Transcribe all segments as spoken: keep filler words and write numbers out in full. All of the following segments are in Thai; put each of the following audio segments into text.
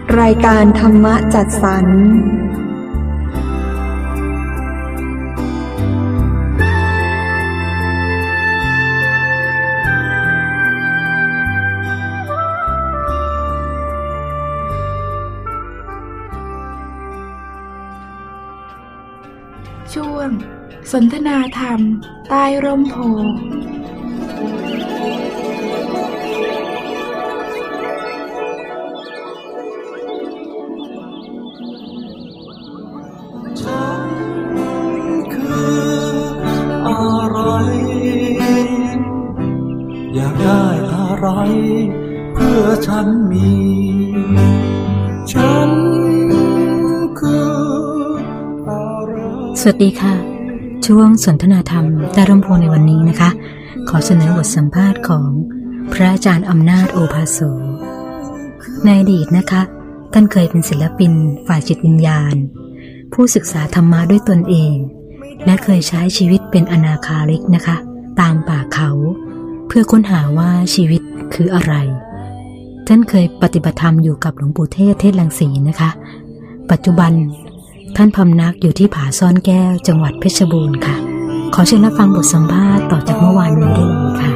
รายการธรรมะจัดสรรช่วงสนทนาธรรมใต้ร่มโพอยากได้อะไรเพื่อฉันมีฉันคืออะไรสวัสดีค่ะช่วงสนทนาธรรมใต้ร่มโพในวันนี้นะคะขอเสนอบทสัมภาษณ์ของพระอาจารย์อำนาจโอภาโสในอดีตนะคะท่านเคยเป็นศิลปินฝ่ายจิตวิญญาณผู้ศึกษาธรรมะด้วยตนเองและเคยใช้ชีวิตเป็นอนาคาริกนะคะตามป่าเขาเพื่อค้นหาว่าชีวิตคืออะไรท่านเคยปฏิบัติธรรมอยู่กับหลวงปู่เทศเทศรังสีนะคะปัจจุบันท่านพำนักอยู่ที่ผาซ่อนแก้วจังหวัดเพชรบูรณ์ค่ะขอเชิญรับฟังบทสัมภาษณ์ต่อจากเมื่อวานนี้ได้เลยค่ะ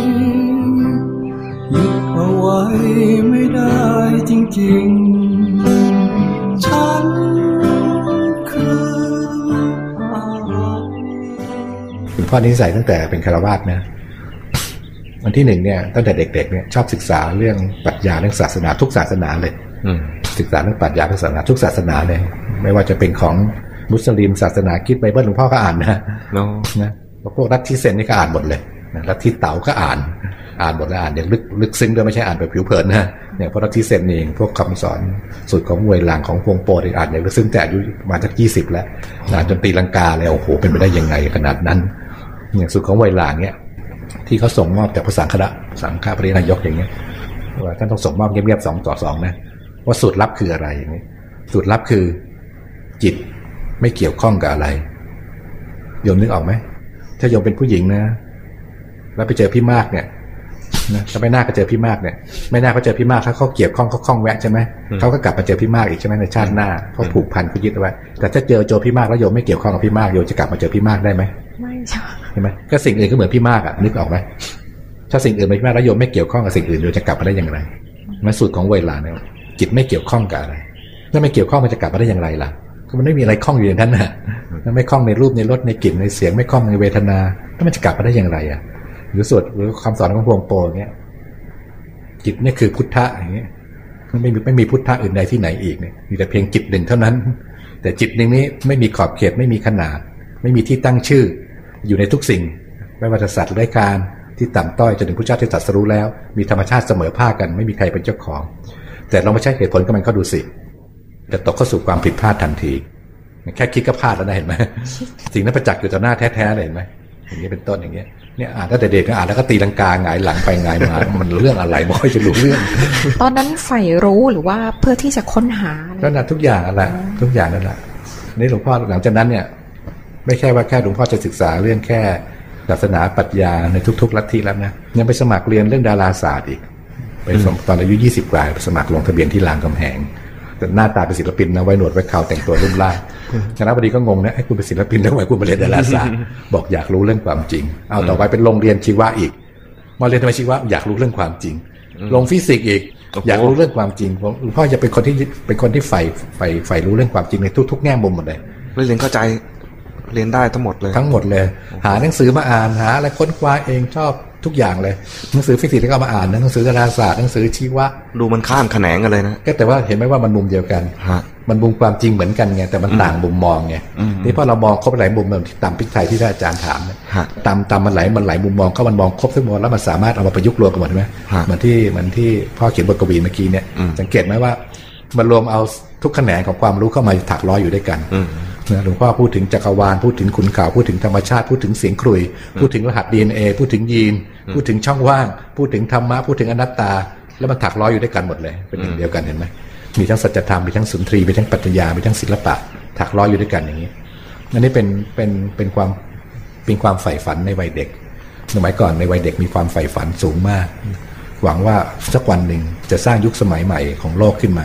ยึดเอาไว้ไม่ได้จริงๆฉันคืออะไรคุณพ่อนิสัยตั้งแต่เป็นคฤหัสถ์นะวันที่หนึ่งเนี่ยตั้งแต่เด็กๆเนี่ยชอบศึกษาเรื่องปรัชญาเรื่องศาสนาทุกศาสนาเลยศึกษาเรื่องปรัชญาทุกศาสนาทุกศาสนาเลยไม่ว่าจะเป็นของมุสลิมศาสนาคริสต์ไบเบิลหลวงพ่อก็อ่านนะ no. นะพวกลัทธิเซนนี่ก็อ่านหมดเลยนะลัทธิเต๋าก็อ่านอ่านหมดเลยอ่านอย่างลึกลึกซึ้งด้วยไม่ใช่อ่านแบบผิวเผินนะเนี่ยพวกลัทธิเซนเองพวกคำสอนสูตรของมวยหลังของพวงโปอ่านอย่างลึกซึ้งแต่อายุมาจากยี่สิบแล้วอ่านจนตีลังกาเลยโอ้โหเป็นไปได้ยังไงขนาดนั้นอย่างสูตรของมวยหลังเนี่ยที่เขาส่งมอบจากพระสังฆราชสังฆปรินายกอย่างเงี้ยว่าท่านต้องส่งมอบเงียบๆสองต่อสองนะว่าสูตรลับคืออะไรอย่างนี้สูตรลับคือจิตไม่เกี่ยวข้องกับอะไรโยมนึกออกไหมถ้าโยมเป็นผู้หญิงนะแล้วไปเจอพี่มากเนี่ยนะถ้าไม่น่าก็เจอพี่มากเนี่ยไม่น่าก็เจอพี่มากถ้าเขาเกี่ยวข้องเขาคล้องแวะใช่ไหมเขาก็กลับมาเจอพี่มากอีกใช่ไหมในชาติหน้าเขาผูกพันเขายึดเอาไว้แต่ถ้าเจอโจพี่มากแล้วโยมไม่เกี่ยวข้องกับพี่มากโยมจะกลับมาเจอพี่มากได้ไหมไม่ใช่ใช่ไหมก็สิ่งอื่นก็เหมือนพี่มากอ่ะนึกออกไหมถ้าสิ่งอื่นไม่พี่มากแล้วโยมไม่เกี่ยวข้องกับสิ่งอื่นโยมจะกลับมาได้อย่างไรมันสูตรของเวลาเนี่ยจิตไม่เกี่ยวข้องกับอะไรถ้าไม่เกี่ยวข้องมันจะกลับมาได้อย่างไรล่ะก็มันไม่มีอะไรข้องอยู่ในนั้นน่ะมันไม่ข้องในรูปในรสในกลิ่นในเสียงไม่ข้องในเวทนาแล้วมันจะกลับมาได้อย่างไรอ่ะหรือสูตรหรือคำสอนของพวงโปอย่างเงี้ยจิตนี่คือพุทธะอย่างเงี้ยมันไม่มีไม่มีพุทธะอื่นใดที่ไหนอีกเนี่ยมีแต่เพียงจิตหนึ่งเท่านั้นแต่จิตหนึ่งนี้ไม่มีขอบเขตไม่มีขนาดไม่มีที่ตั้งชื่ออยู่ในทุกสิ่งไม่ว่าจะสัตว์หรือการที่ต่ำต้อยจนถึงพระเจ้าที่ตรัสรู้แล้วมีธรรมชาติเสมอภาคกันไม่มีใครเป็นเจ้าของแต่เราไม่ใช่เหตุผลกับมันก็ดูสิจะตกเข้าสู่ความผิดพลาดทันทีแค่คิดก็พลาดแล้วนะเห็นไหมสิ่งนั้นประจักษ์อยู่ต่อหน้าแท้ๆเลยเห็นไหมอย่างนี้เป็นต้นอย่างเงี้ยเนี่ยอ่านตั้งแต่เด็กก็อ่านแล้วก็ตีลังกาหงายหลังไปหงายมามันเรื่องอะไรไม่ค่อยจะรู้เรื่องตอนนั้นใฝ่รู้หรือว่าเพื่อที่จะค้นหาก็นะทุกอย่างนั่นแหละทุกอย่างนั่นแหละนี่หลวงพ่อหลังจากนั้นเนี่ยไม่ใช่ว่าแค่หลวงพ่อจะศึกษาเรื่องแค่ศาสนาปรัชญาในทุกๆลัทธิแล้วนะยังไปสมัครเรียนเรื่องดาราศาสตร์อีกไปตอนอายุยี่สิบกว่าไปสมัครลงทะเบียนที่รามคำแหงแต่หน้าตาเป็นศิลปินนะไว้หนวดไว้เขาแต่งตัวรุ่มร่ามคณะบดีก็งงนะไอ้คุณเป็นศิลปินแล้วทำไมคุณมาเรียนดาราศาสตร์บอกอยากรู้เรื่องความจริงเอาต่อไปเป็นโรงเรียนชีวะอีกมาเรียนทำไมชีวะอยากรู้เรื่องความจริงลงฟิสิกส์อีกอยากรู้เรื่องความจริงหลวงพ่อจะเป็นคนที่เป็นคนที่ใฝ่ใฝ่ใฝ่รู้เรื่องความจริงในทุกๆแง่มุมหมดเลยเรียนเข้าใจเรียนได้ทั้งหมดเลยทั้งหมดเลยหาหนังสือมาอ่านหาอะไรค้นคว้าเองชอบทุกอย่างเลยหนังสือฟิสิกส์ก็มาอ่านหนังสือดาราศาสตร์หนังสือชีวะดูมันข้ามแขนงกันเลยนะก็แต่ว่าเห็นไหมว่ามันมุมเดียวกันมันมุมความจริงเหมือนกันไงแต่มันต่างมุมมองไงนี่พอเรามองครบหลายมุมแบบที่ตามพริกไทยที่ท่านอาจารย์ถามเนี่ยตามตามมันหลายมันหลายมุมมองก็มันมองครบทั้งหมดแล้วมันสามารถเอามาประยุกต์รวมกันหมดใช่ไหมเหมือนที่เหมือนที่พ่อเขียนบทกวีเมื่อกี้เนี่ยสังเกตไหมว่ามันรวมเอาทุกแขนงของความรู้เข้ามาถักร้อยอยู่ด้วยกันหลวงพ่อพูดถึงจักรวาลพูดถึงขุนเขาพูดถึงธรรมชาติพูดถึงเสียงครุยพูดถึงรหัส ดี เอ็น เอ พูดถึงยีนพูดถึงช่องว่างพูดถึงธรรมะพูดถึงอนัตตาแล้วมันถักร้อยอยู่ด้วยกันหมดเลยเป็นอย่างเดียวกันเห็นไหมมีทั้งสัจธรรมมีทั้งสุนทรีมีทั้งปรัชญามีทั้งศิลปะถักร้อยอยู่ด้วยกันอย่างนี้อันนี้เป็นเป็นเป็นความเป็นความใฝ่ฝันในวัยเด็กสมัยก่อนในวัยเด็กมีความใฝ่ฝันสูงมากหวังว่าสักวันหนึ่งจะสร้างยุคสมัยใหม่ของโลกขึ้นมา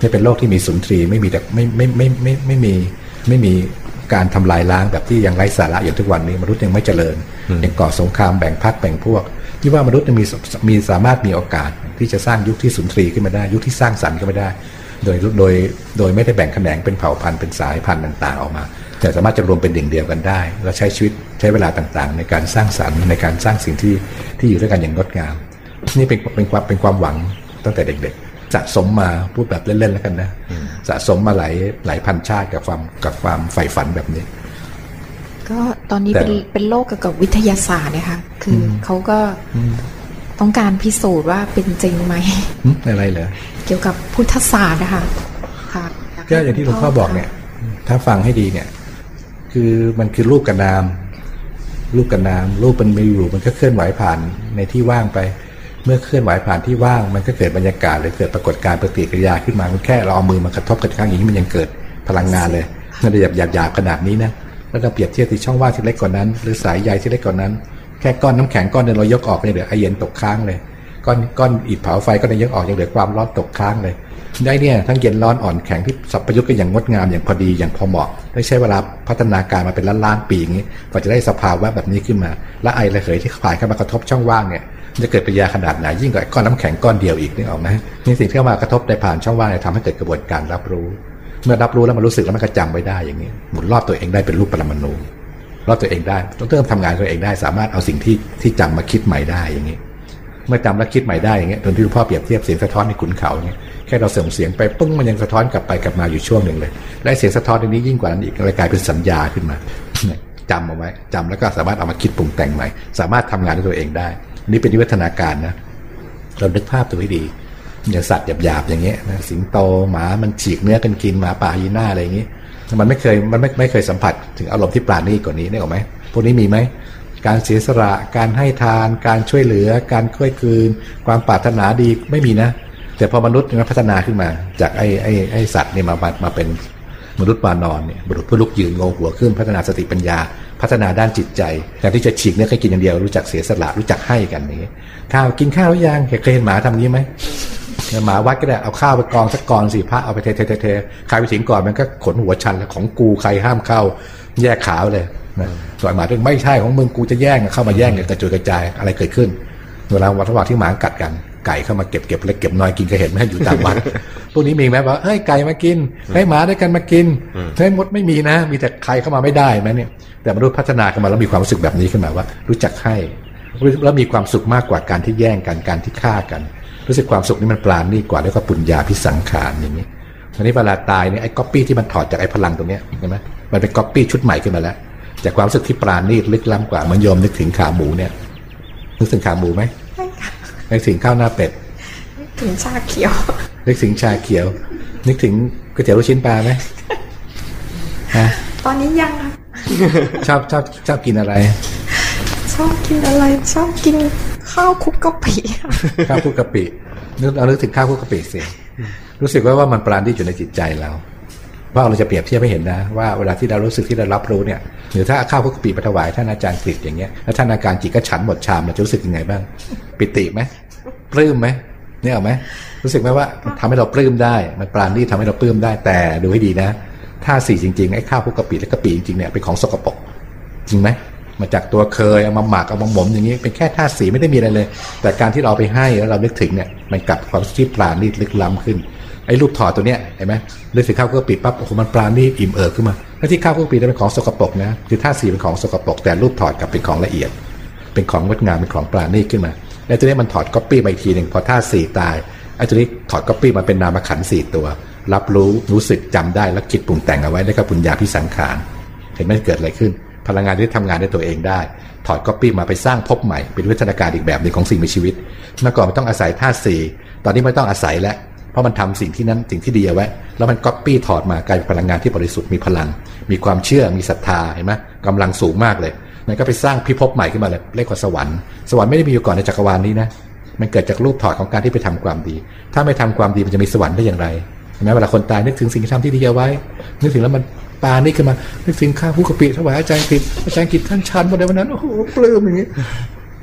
นี่เป็นโลกที่มีสุนทรีย์ไม่มีแต่ไม่ไม่ไม่ไม่ไม่มีไม่มีการทำลายล้างแบบที่ยังไร้สาระอย่างทุกวันนี้มนุษย์ยังไม่เจริญยังก่อสงครามแบ่งพรรคแบ่งพวกที่ว่ามนุษย์มีมีสามารถมีโอกาสที่จะสร้างยุคที่สุนทรีย์ขึ้นมาได้ยุคที่สร้างสรรค์ขึ้นมาได้โดยโดยโดยไม่ได้แบ่งแขนงเป็นเผ่าพันธุ์เป็นสายพันธุ์ต่างๆออกมาแต่สามารถจะรวมเป็นดิ่งเดียวกันได้และใช้ชีวิตใช้เวลาต่างๆในการสร้างสรรค์ในการสร้างสิ่งที่ที่อยู่ด้วยกันอย่างงดงามนี่เป็นเป็นความเป็นความหวังตั้งแต่เด็กๆสะสมมาพูดแบบเล่นๆแล้วกันนะสะสมมาหลายหลายพันชาติกับความกับความใฝ่ฝันแบบนี้ก็ตอนนี้เป็นเป็นโลกเกี่ยวกับวิทยาศาสตร์นะคะคือเขาก็ต้องการพิสูจน์ว่าเป็นจริงไหมอะไรเหรอเกี่ยวกับพุทธศาสตร์นะคะค่ะก็อย่างที่หลวงพ่อบอกเนี่ยถ้าฟังให้ดีเนี่ยคือมันคือรูปกับนามรูปกับนามรูปมันมีอยู่มันก็เคลื่อนไหวผ่านในที่ว่างไปเมื่อเคลื่อนไหวผ่านที่ว่างมันก็เกิดบรรยากาศหรือเกิดปรากฏการณ์ปฏิกิริยาขึ้นมามันแค่เราเอามือมากระทบกระทั่งอย่างนี้มันยังเกิดพลังงานเลยมันหยาบหยาบหยาบขนาดนี้นะแล้วเราเปรียบเทียบที่ช่องว่างที่เล็กกว่านั้นหรือสายใยที่เล็กกว่านั้นแค่ก้อนน้ำแข็งก้อนนึงเรายกออกไปเหลือไอเย็นตกค้างเลยก้อนก้อนอิฐเผาไฟก็ได้ยกออกยังเหลือความร้อนตกค้างเลยได้เนี่ยทั้งเย็นร้อนอ่อนแข็งที่สับประยุกต์กันอย่างงดงามอย่างพอดีอย่างพอเหมาะได้ใช้เวลาพัฒนาการมาเป็นล้านล้านปีอย่างนี้กว่าจะได้สภาวะแบบนี้ขึ้นมาและไอระเหยที่ผ่านเข้ามากระทบช่องว่างเนี่ยจะเกิดปฏิกิริยาขนาดไหนยิ่งกว่าก้อนน้ำแข็งก้อนเดียวอีกนี่ออกไหมนี่สิ่งที่เข้ามากระทบได้ผ่านช่องว่างทำให้เกิดกระบวนการรับรู้เมื่อรับรู้แล้วมันรู้สึกแล้วมันก็จำไว้ได้อย่างนี้หมุนรอบตัวเองได้เป็นรูปปรมาณูรอบตัวเองได้ต้องเริ่มทำงานตัวเองได้สามารถเอาสิ่งที่ที่จำมาคิดใหม่ได้อย่างนี้เมื่อจำแล้วคิดใหม่ได้อย่างเงี้ยตอนที่หลวงพ่อเปรียบเทียบเสียงสะท้อนในขุนเขาอย่างเงี้ยแค่เราส่งเสียงไปปึ้งมันยังสะท้อนกลับไปกลับมาอยู่ช่วงหนึ่งเลยและเสียงสะท้อนนี้ยิ่งกว่านั้นอีกเลยกลายเป็นสัญญาขึ้นมาจำเอาไว้จำแล้วก็สามารถเอามาคิดปรุงแต่งใหม่สามารถทำงานด้วยตัวเองได้นี่เป็นวิวัฒนาการนะเรานึกภาพตัวให้ดีอย่างสัตว์หยาบๆอย่างเงี้ยนะสิงโตหมามันฉีกเนื้อกันกินหมาป่ายีน่าอะไรอย่างงี้มันไม่เคยมันไม่ไม่เคยสัมผัสถึงอารมณ์ที่ปราณีกว่านี้ได้หรอไหมพวกนี้มีไหมการเสียสละการให้ทานการช่วยเหลือการช่วยคืนความปรารถนาดีไม่มีนะแต่พอมนุษย์มันพัฒนาขึ้นมาจากไอ้ไอ้ไอ้สัตว์เนี่ยมามาเป็นมนุษย์วานอนเนี่ยบุรุษผู้ลุกยืนงงหัวขึ้นพัฒนาสติปัญญาพัฒนาด้านจิตใจแทนที่จะฉีกเนื้อแค่กินอย่างเดียวรู้จักเสียสละรู้จักให้กันนี้ข้าวกินข้าวหรือยังเคยเห็นหมาทำงี้ไหมหมาวัดก็ได้เอาข้าวไปกองสักกองสิพระเอาไปเทเทเทใครไปถึงก่อนมันก็ขนหัวชันแล้วของกูใครห้ามเข้าแยกขาวเลยส่วนหมาด้วยไม่ใช่ของมึงกูจะแย่งเข้ามาแย่งกันกระจุยกระจายอะไรเกิดขึ้นเวลาวันระหว่างที่หมากัดกันไก่เข้ามาเก็บเก็บเล็กเก็บน้อยกินก็เห็นไม่ให้อยู่ตามวัดพวกนี้มีไหมว่าเฮ้ยไก่มากินให้หมาด้วยกันมากินเฮ้ยมดไม่มีนะมีแต่ใครเข้ามาไม่ได้ไหมเนี่ยแต่มนุษย์พัฒนาขึ้นมาแล้วมีความรู้สึกแบบนี้ขึ้นมาว่ารู้จักให้แล้วมีความสุขมากกว่าการที่แย่งกันการที่ฆ่ากันรู้สึกความสุขนี้มันปราณีตกว่าแล้วก็ปุญญาภิสังขารอย่างนี้อันนี้เวลาตายเนี่ยไอ้ก๊อปปี้ที่มันถอดจากไอ้พลังตรงนี้เห็นไหมมันเป็นก๊อปปี้ชุดใหม่ขึ้นมาแล้วจากความรู้สึกที่ปราณีตลึกล้ำกว่าเหมือนโยมนึกถึงขาหมูเนี่ยนึกถึงขาหมูไหมนึกถึงข้าวหน้าเป็ดนึกถึงชาเขียวนึกถึงชาเขียวนึกถึงก๋วยเตี๋ยวลูกชิ้นปลาไหมฮะตอนนี้ยังค่ะชอบชอบชอบกินอะไรชอบกินอะไรชอบกินข้าวคลุกกะปิข้าวคลุกกะปินึกเอานึกถึงข้าวคลุกกะปิสิรู้สึกว่าว่ามันปราณีตอยู่ในจิตใจเราว่าเราจะเปรียบเทียบให้เห็นนะว่าเวลาที่เรารู้สึกที่เรารับรู้เนี่ยหรือถ้าข้าวคลุกกะปิไปถวายท่านอาจารย์กฤษอย่างเงี้ยแล้วท่านอาจารย์กฤษก็ฉันหมดชามเราจะรู้สึกยังไงบ้างปิติไหมปลื้มไหมเนี่ยเอาไหมรู้สึกไหมว่าทำให้เราปลื้มได้มันปราณีตทำให้เราปลื้มได้แต่ดูให้ดีนะถ้าสี่จริงๆไอ้ข้าวคลุกกะปิและกะปิจริงๆเนี่ยเป็นของสกปรกจริงไหมมาจากตัวเคยเอามาหมักเอามาหมมอย่างนี้เป็นแค่ธาตุสีไม่ได้มีอะไรเลยแต่การที่เราไปให้แล้วเรานึกถึงเนี่ยมันกลับความที่ปราณีตลึกล้ำขึ้นไอ้รูปถอดตัวเนี้ยเห็นไหมนึกถึงข้าวคลุกกะปิปั๊บโอ้โหมันปราณีตอิ่มเอิบขึ้นมาแล้วที่ข้าวคลุกกะปิเป็นของสกปรกนะคือธาตุสีเป็นของสกปรกแต่รูปถอดกลับเป็นของละเอียดเป็นของงดงามเป็นของปราณีตขึ้นมาแล้วตัวนี้มันถอดก๊อปปี้ไปอีกทีหนึ่งพอธาตุสีตายไอ้ตัวนี้ถอดก๊อปปี้มาเป็นนามขันธ์สี่ตัวรับรู้รู้สึกจำได้แล้วคิดปรุงแต่งเอาไว้ได้กับปุญญาภิสังขารเห็นไหมเกิดอะไรขึ้นพลังงานที่ทำงานด้วยตัวเองได้ถอดก๊อปปี้มาไปสร้างภพใหม่เป็นวิวัฒนาการอีกแบบหนึ่งของสิ่งมีชีวิตเมื่อก่อนมันต้องอาศัยธาตุสี่ตอนนี้ไม่ต้องอาศัยแล้วเพราะมันทำสิ่งที่นั้นสิ่งที่ดีเอาไว้แล้วมันก๊อปปี้ถอดมากลายเป็นพลังงานที่บริสุทธิ์มีพลังมีความเชื่อมีศรัทธาเห็นไหมกำลังสูงมากเลยมันก็ไปสร้างพิภพใหม่ขึ้นมาเลยเรียกว่าสวรรค์สวรรค์ไม่ได้มีอยู่ก่อนในจักรวาลนี้นะมันเกิดจากรูปถอดของการที่ไปทำความดีถ้าไม่ทำความดีมันจะมีสวรรค์ได้อย่างไรเห็นไหมเวลาคนตายนึกถึงสิ่งที่ทำที่ดีเอาไว้นึกถึงแล้วมันปานี่ขึ้นมานึกถึงข้าวคลุกกะปิถวายอาจารย์กฤษอาจารย์กฤษท่านชันวันใดวันนั้นโอ้โหปลื้มอย่างนี้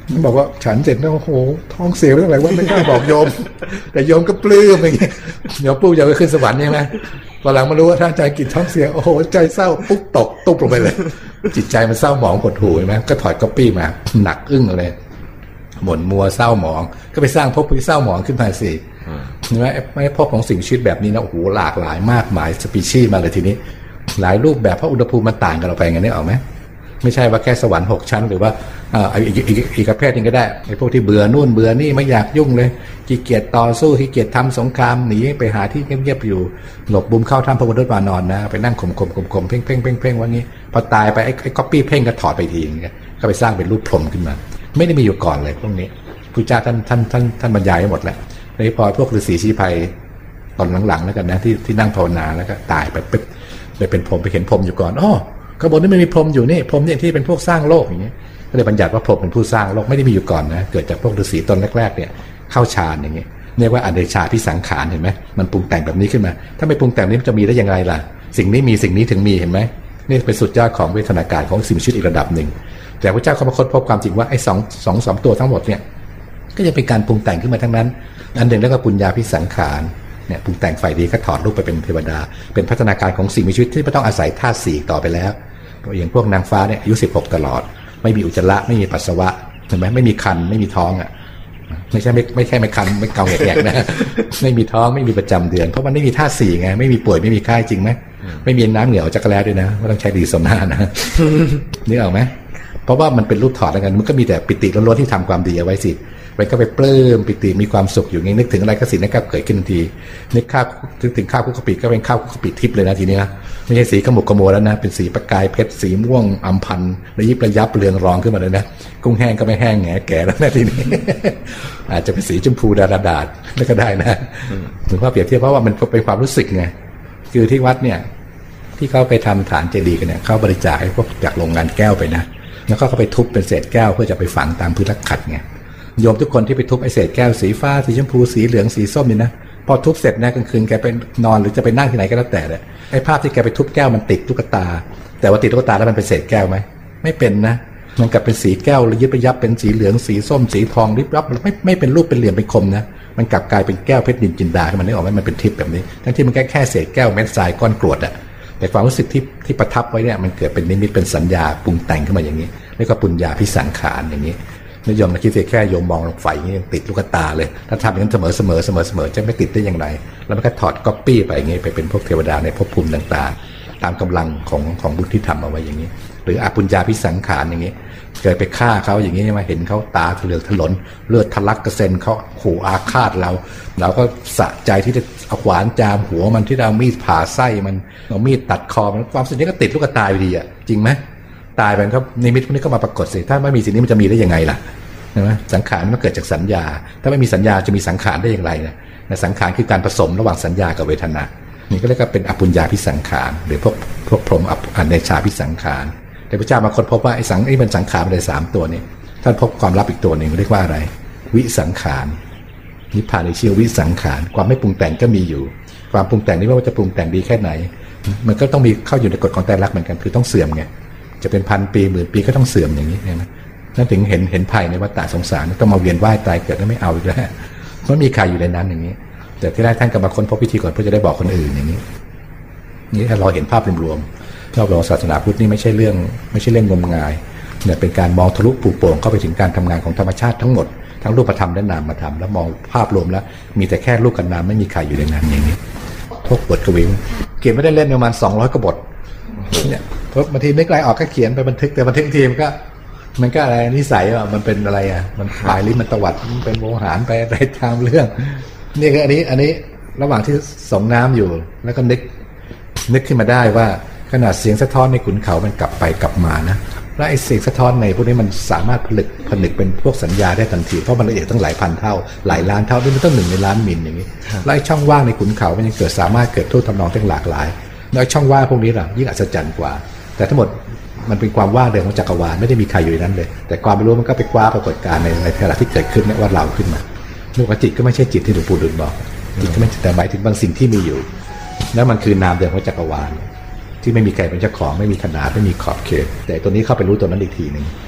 มันบอกว่าฉันเสร็จแล้วโอ้โหท้องเสียไปตั้งหลายวันไม่กล้าบอกโยมแต่โยมก็ปลื้มอย่างเงี้ยโยมปุ๊บอยากไปขึ้นสวรรค์ใช่ไหมพอหลังมารู้ว่าท่านอาจารย์กิจท้องเสียโอ้โหใจเศร้าปุ๊บตกตุ๊บลงไปเลยจิตใจมันเศร้าหมองกดหูใช่ไหมก็ถอดก๊อปปี้มาหนักอึ้งเลยหม่นมัวเศร้าหมองก็ไปสร้างภพที่เศร้าหมองขึ้นมาสิใช่ไหมไม่ภพของสิ่งชีวิตแบบนี้นะโอ้โหหลากหลายมากมายสปีชีส์มาเลยทีนี้หลายรูปแบบเพราะอุณหภูมิมันต่างกันเราไปอย่างนี้ออกไหมไม่ใช่ว่าแค่สวรรค์หกชั้นหรือว่าอ่าอีกอีกอีกประเภทนึงก็ได้ไอ้พวกที่เบื่อนู่นเบื่อนี่ไม่อยากยุ่งเลยขี้เกียจต่อสู้ขี้เกียจทำสงครามหนีไปหาที่เงียบๆอยู่หลบบุมเข้าถ้ำพระพุทธบาทนอนนะไปนั่งข่มข่มข่มข่มเพ่งเพ่งเพ่งเพ่งว่างี้พอตายไปไอ้ไอ้ก๊อปปี้เพ่งก็ถอดไปทีอย่างเงี้ยก็ไปสร้างเป็นรูปพรหมขึ้นมาไม่ได้มีอยู่ก่อนเลยพวกนี้พุทธเจ้าท่านท่านท่านท่านบรรยายให้หมดแล้วในพอพวกฤาษีชีพายตอนหลังๆแล้วกันนะที่ที่นั่งภาวนาแล้วก็ตายไปปึ๊บไปเป็นพรหมไปเห็นพรหมอยู่ก่อนอ๋อข้างบนนี่มันมีพรหมอยู่นี่พรหมเนี่ยที่เป็นพวกสร้างโลกอย่างเงี้ยก็เลยบัญญัติว่าพรหมเป็นผู้สร้างโลกไม่ได้มีอยู่ก่อนนะเกิดจากพวกฤาษีตนแรกๆเนี่ยเข้าฌานอย่างเงี้ยเรียกว่าอเนชาพิสังขารเห็นไหมมันปรุงแต่งแบบนี้ขึ้นมาถ้าไม่ปรุงแต่งนี้มันจะมีได้ยังไงล่ะสิ่งนี้มีสิ่งนี้ถึงมีเห็นไหมนี่เป็นสุดยอดของเวทนาการของสิ่งมีชีวิตอีกระดับหนึ่งแต่พระเจ้าเขามาค้นพบความจริงว่าไอ้สองสองสามตัวทั้งหมดเนี่ยก็จะเป็นการปรุงแต่งขึ้นมาทั้งนั้นอันหนึ่งแล้วก็ปุญญาพิสังขารเนี่ยปรุงแต่งฝ่ายดีก็ถอดรูปไปเป็นเทวดาเป็นพัฒนาการของสิ่งมีชีวิตที่ไม่ต้องอาศัยธาตุสี่ต่อไปแล้วอย่างพวกนางฟ้าเนี่ยอายุสิบหกตลอดไม่มีอุจจาระไม่มีปัสสาวะเห็นไหมไม่มีคันไม่มีท้องอ่ะไม่ใช่ไม่ไม่ใช่ไม่คันไม่เกาแหกๆนะไม่มีท้องไม่มีประจำเดือนเพราะมันไม่มีธาตุสี่ไงไม่มีป่วยไม่มีไข้จริงไหมไม่มีน้ำเหนียวจักรแล้ด้วยนะไม่ต้องใช้ดีโซน่านะนึกออกไหมเพราะว่ามันเป็นรูปถอดแล้วกันมันก็มีแต่ปิติล้วนๆที่ทำความดีเอาไว้สิมันก็ไปปลื้มปิติมีความสุขอยู่ไงนึกถึงอะไรก็สิ่งนั้นก็เกิดขึ้นทันทีนึกข้าวนึกถึงข้าวคุกกะปิก็เป็นข้าวคุกกะปิทิพย์เลยนะทีนี้นะไม่ใช่สีขมุกขมัวแล้วนะเป็นสีประกายเพชรสีม่วงอัมพันระยิบระยับเรืองรองขึ้นมาเลยนะกุ้งแห้งก็ไม่แห้งแหงแก่แล้วนะทีนี้อาจจะเป็นสีชมพูดาราดาดแล้วก็ได้นะถึงว่าเปรียบเทียบเพราะว่ามันเป็นความรู้สึกไงคือที่วัดเนี่ยที่เขาไปทำฐานเจดีย์กันเนี่ยเขาบริจาคให้พวกจากโรงงานแก้วไปนะแล้วก็เขาไปทุบเป็นเศษแก้วเพื่อจะไปฝังตามพื้นลักขัดไงโยมทุกคนที่ไปทุบไอเศษแก้วสีฟ้าสีชมพูสีเหลืองสีส้มนี่นะพอทุบเสร็จนะกลางคืนแกไปนอนหรือจะไปนั่งที่ไหนก็แล้วแต่เลยไอภาพที่แกไปทุบแก้วมันติดตุ๊กตาแต่ว่าติดตุ๊กตาแล้วมันเป็นเศษแก้วไหมไม่เป็นนะมันกลับเป็นสีแก้วระยิบระยับเป็นสีเหลืองสีส้มสีทองริบรับไม่ไม่เป็นรูปเป็นเหลี่ยมเป็นคมนะมันกลับกลายเป็นแก้วเพชรนินจินดาที่มันนึกออกไหมมันเป็นทิพย์แบบนี้ทั้งที่มันแค่แค่เศษแก้วเม็ดทรายก้อนกรวดอะแต่ความรู้สึกที่ที่ประทับไว้เนี่ยมันเกิดเป็นนิมิตเป็นสัญญาปรุงแต่งขึ้นมาอย่างนี้เรียกว่าปุญญาพิสังขารอย่างนี้นิยมนะคิดแค่โยมมองไฟนี่ยังติดลูกตาเลยถ้าทำอย่างนั้นเสมอเสมอเสมอเสมอจะไม่ติดได้อย่างไรแล้วมันก็ถอดก๊อปปี้ไปอย่างนี้ไปเป็นพวกเทวดาในภพภูมิต่างๆตามกำลังของของบุญที่ทำเอาไว้อย่างนี้หรืออปุญญาพิสังขารอย่างนี้เกิดไปฆ่าเขาอย่างนี้มาเห็นเขาตาทะเลถลนเลือดทะลักกระเซ็นเขาขู่อาฆาตเราเราก็สะใจที่จะเอาขวานจามหัวมันที่เรามีดผ่าไส้มันเอามีดตัดคอมันความสุขนี้ก็ติดลูกตาไปดีอ่ะจริงไหมตายไปก็นิมิตพวกนี้ก็มาปรากฏสิถ้าไม่มีสิ่งนี้มันจะมีได้ยังไงล่ะใช่ไหมสังขารมันเกิดจากสัญญาถ้าไม่มีสัญญาจะมีสังขารได้อย่างไรนะสังขารคือการผสมระหว่างสัญญากับเวทนานี่ก็เรียกว่าเป็นอปุญญาพิสังขารหรือพวกพวกพรหมอเนชาพิสังขารแต่พระเจ้ามาค้นพบว่าไอ้สังไอ้มันสังขารเป็นสามตัวนี้ท่านพบความลับอีกตัวหนึ่งเรียกว่าอะไรวิสังขารนิพพานในชื่อวิสังขารความไม่ปรุงแต่งก็มีอยู่ความปรุงแต่งนี้ว่าจะปรุงแต่งดีแค่ไหนมันก็ต้องมีเข้าอยู่ในกฎของไตรลักษณ์เหมือนกันคือต้องเสื่อมไงจะเป็นพันปีหมื่นปีก็ต้องเสื่อมอย่างนี้นะนั่นถึงเห็นเห็นภัยในวัฏฏะสงสารต้องมาเวียนว่ายตายเกิดแล้วไม่เอาอีกแล้วมันมีใครอยู่ในนั้นอย่างนี้แต่ที่แรกท่านก็มาค้นพบวิธีก่อนเพื่อจะได้บอกคนอื่นอย่างนี้นี่ถ้าเราเห็นภาพรวมๆเราบอกศาสนาพุทธนี่ไม่ใช่เรื่องไม่ใช่เรื่องงมงายเนี่ยเป็นการมองทะลุปูโป่งเข้าไปถึงการทำงานของธรรมชาติทั้งหมดทั้งรูปธรรมและนามธรรมแล้วมองภาพรวมแล้วมีแต่แค่รูปกับนามไม่มีใครอยู่ในนั้นอย่างนี้พวกบทกวีเขียนไม่ได้เล่นประมาณสองร้อยกว่าบทเนี่ยเพราะบางทีนึกอะไรออกก็เขียนไปบันทึกแต่บันทึกทีมก็มันก็อะไรนิสัยอ่ะมันเป็นอะไรอ่ะมันปลายลิ้นมันตวัดมันเป็นโมหารไปไปตามเรื่องนี่คืออันนี้อันนี้ระหว่างที่ส่งน้ำอยู่แล้วก็นึกนึกขึ้นมาได้ว่าขนาดเสียงสะท้อนในขุนเขามันกลับไปกลับมานะและไอ้เสียงสะท้อนในพวกนี้มันสามารถผลิตผลิตเป็นพวกสัญญาได้ทันทีเพราะมันละเอียดตั้งหลายพันเท่าหลายล้านเท่านี่มันต้องหนึ่งในล้านมิลอย่างนี้และไอ้ช่องว่างในขุนเขามันยังเกิดสามารถเกิดทุ่งทำนองตั้งหลากหลายแล้วช่องว่างพวกนี้ล่ะยิ่งอัศจรรย์กว่าแต่ทั้งหมดมันเป็นความว่างเดิมของจักรวาลไม่ได้มีใครอยู่ในนั้นเลยแต่ความไม่รู้มันก็ไปคว้าปรากฏการณ์ในในเวลาที่เกิดขึ้นเนี่ยว่าเราขึ้นมาลูกจิตก็ไม่ใช่จิตที่หลวงปู่ดูลบอกจิตก็ไม่แต่หมายถึงบางสิ่งที่มีอยู่แล้วมันคือนามเดิมของจักรวาลที่ไม่มีใครเป็นเจ้าของไม่มีขนาดไม่มีขอบเขตแต่ตัวนี้เข้าไปรู้ตัวนั้นอีกทีหนึ่ง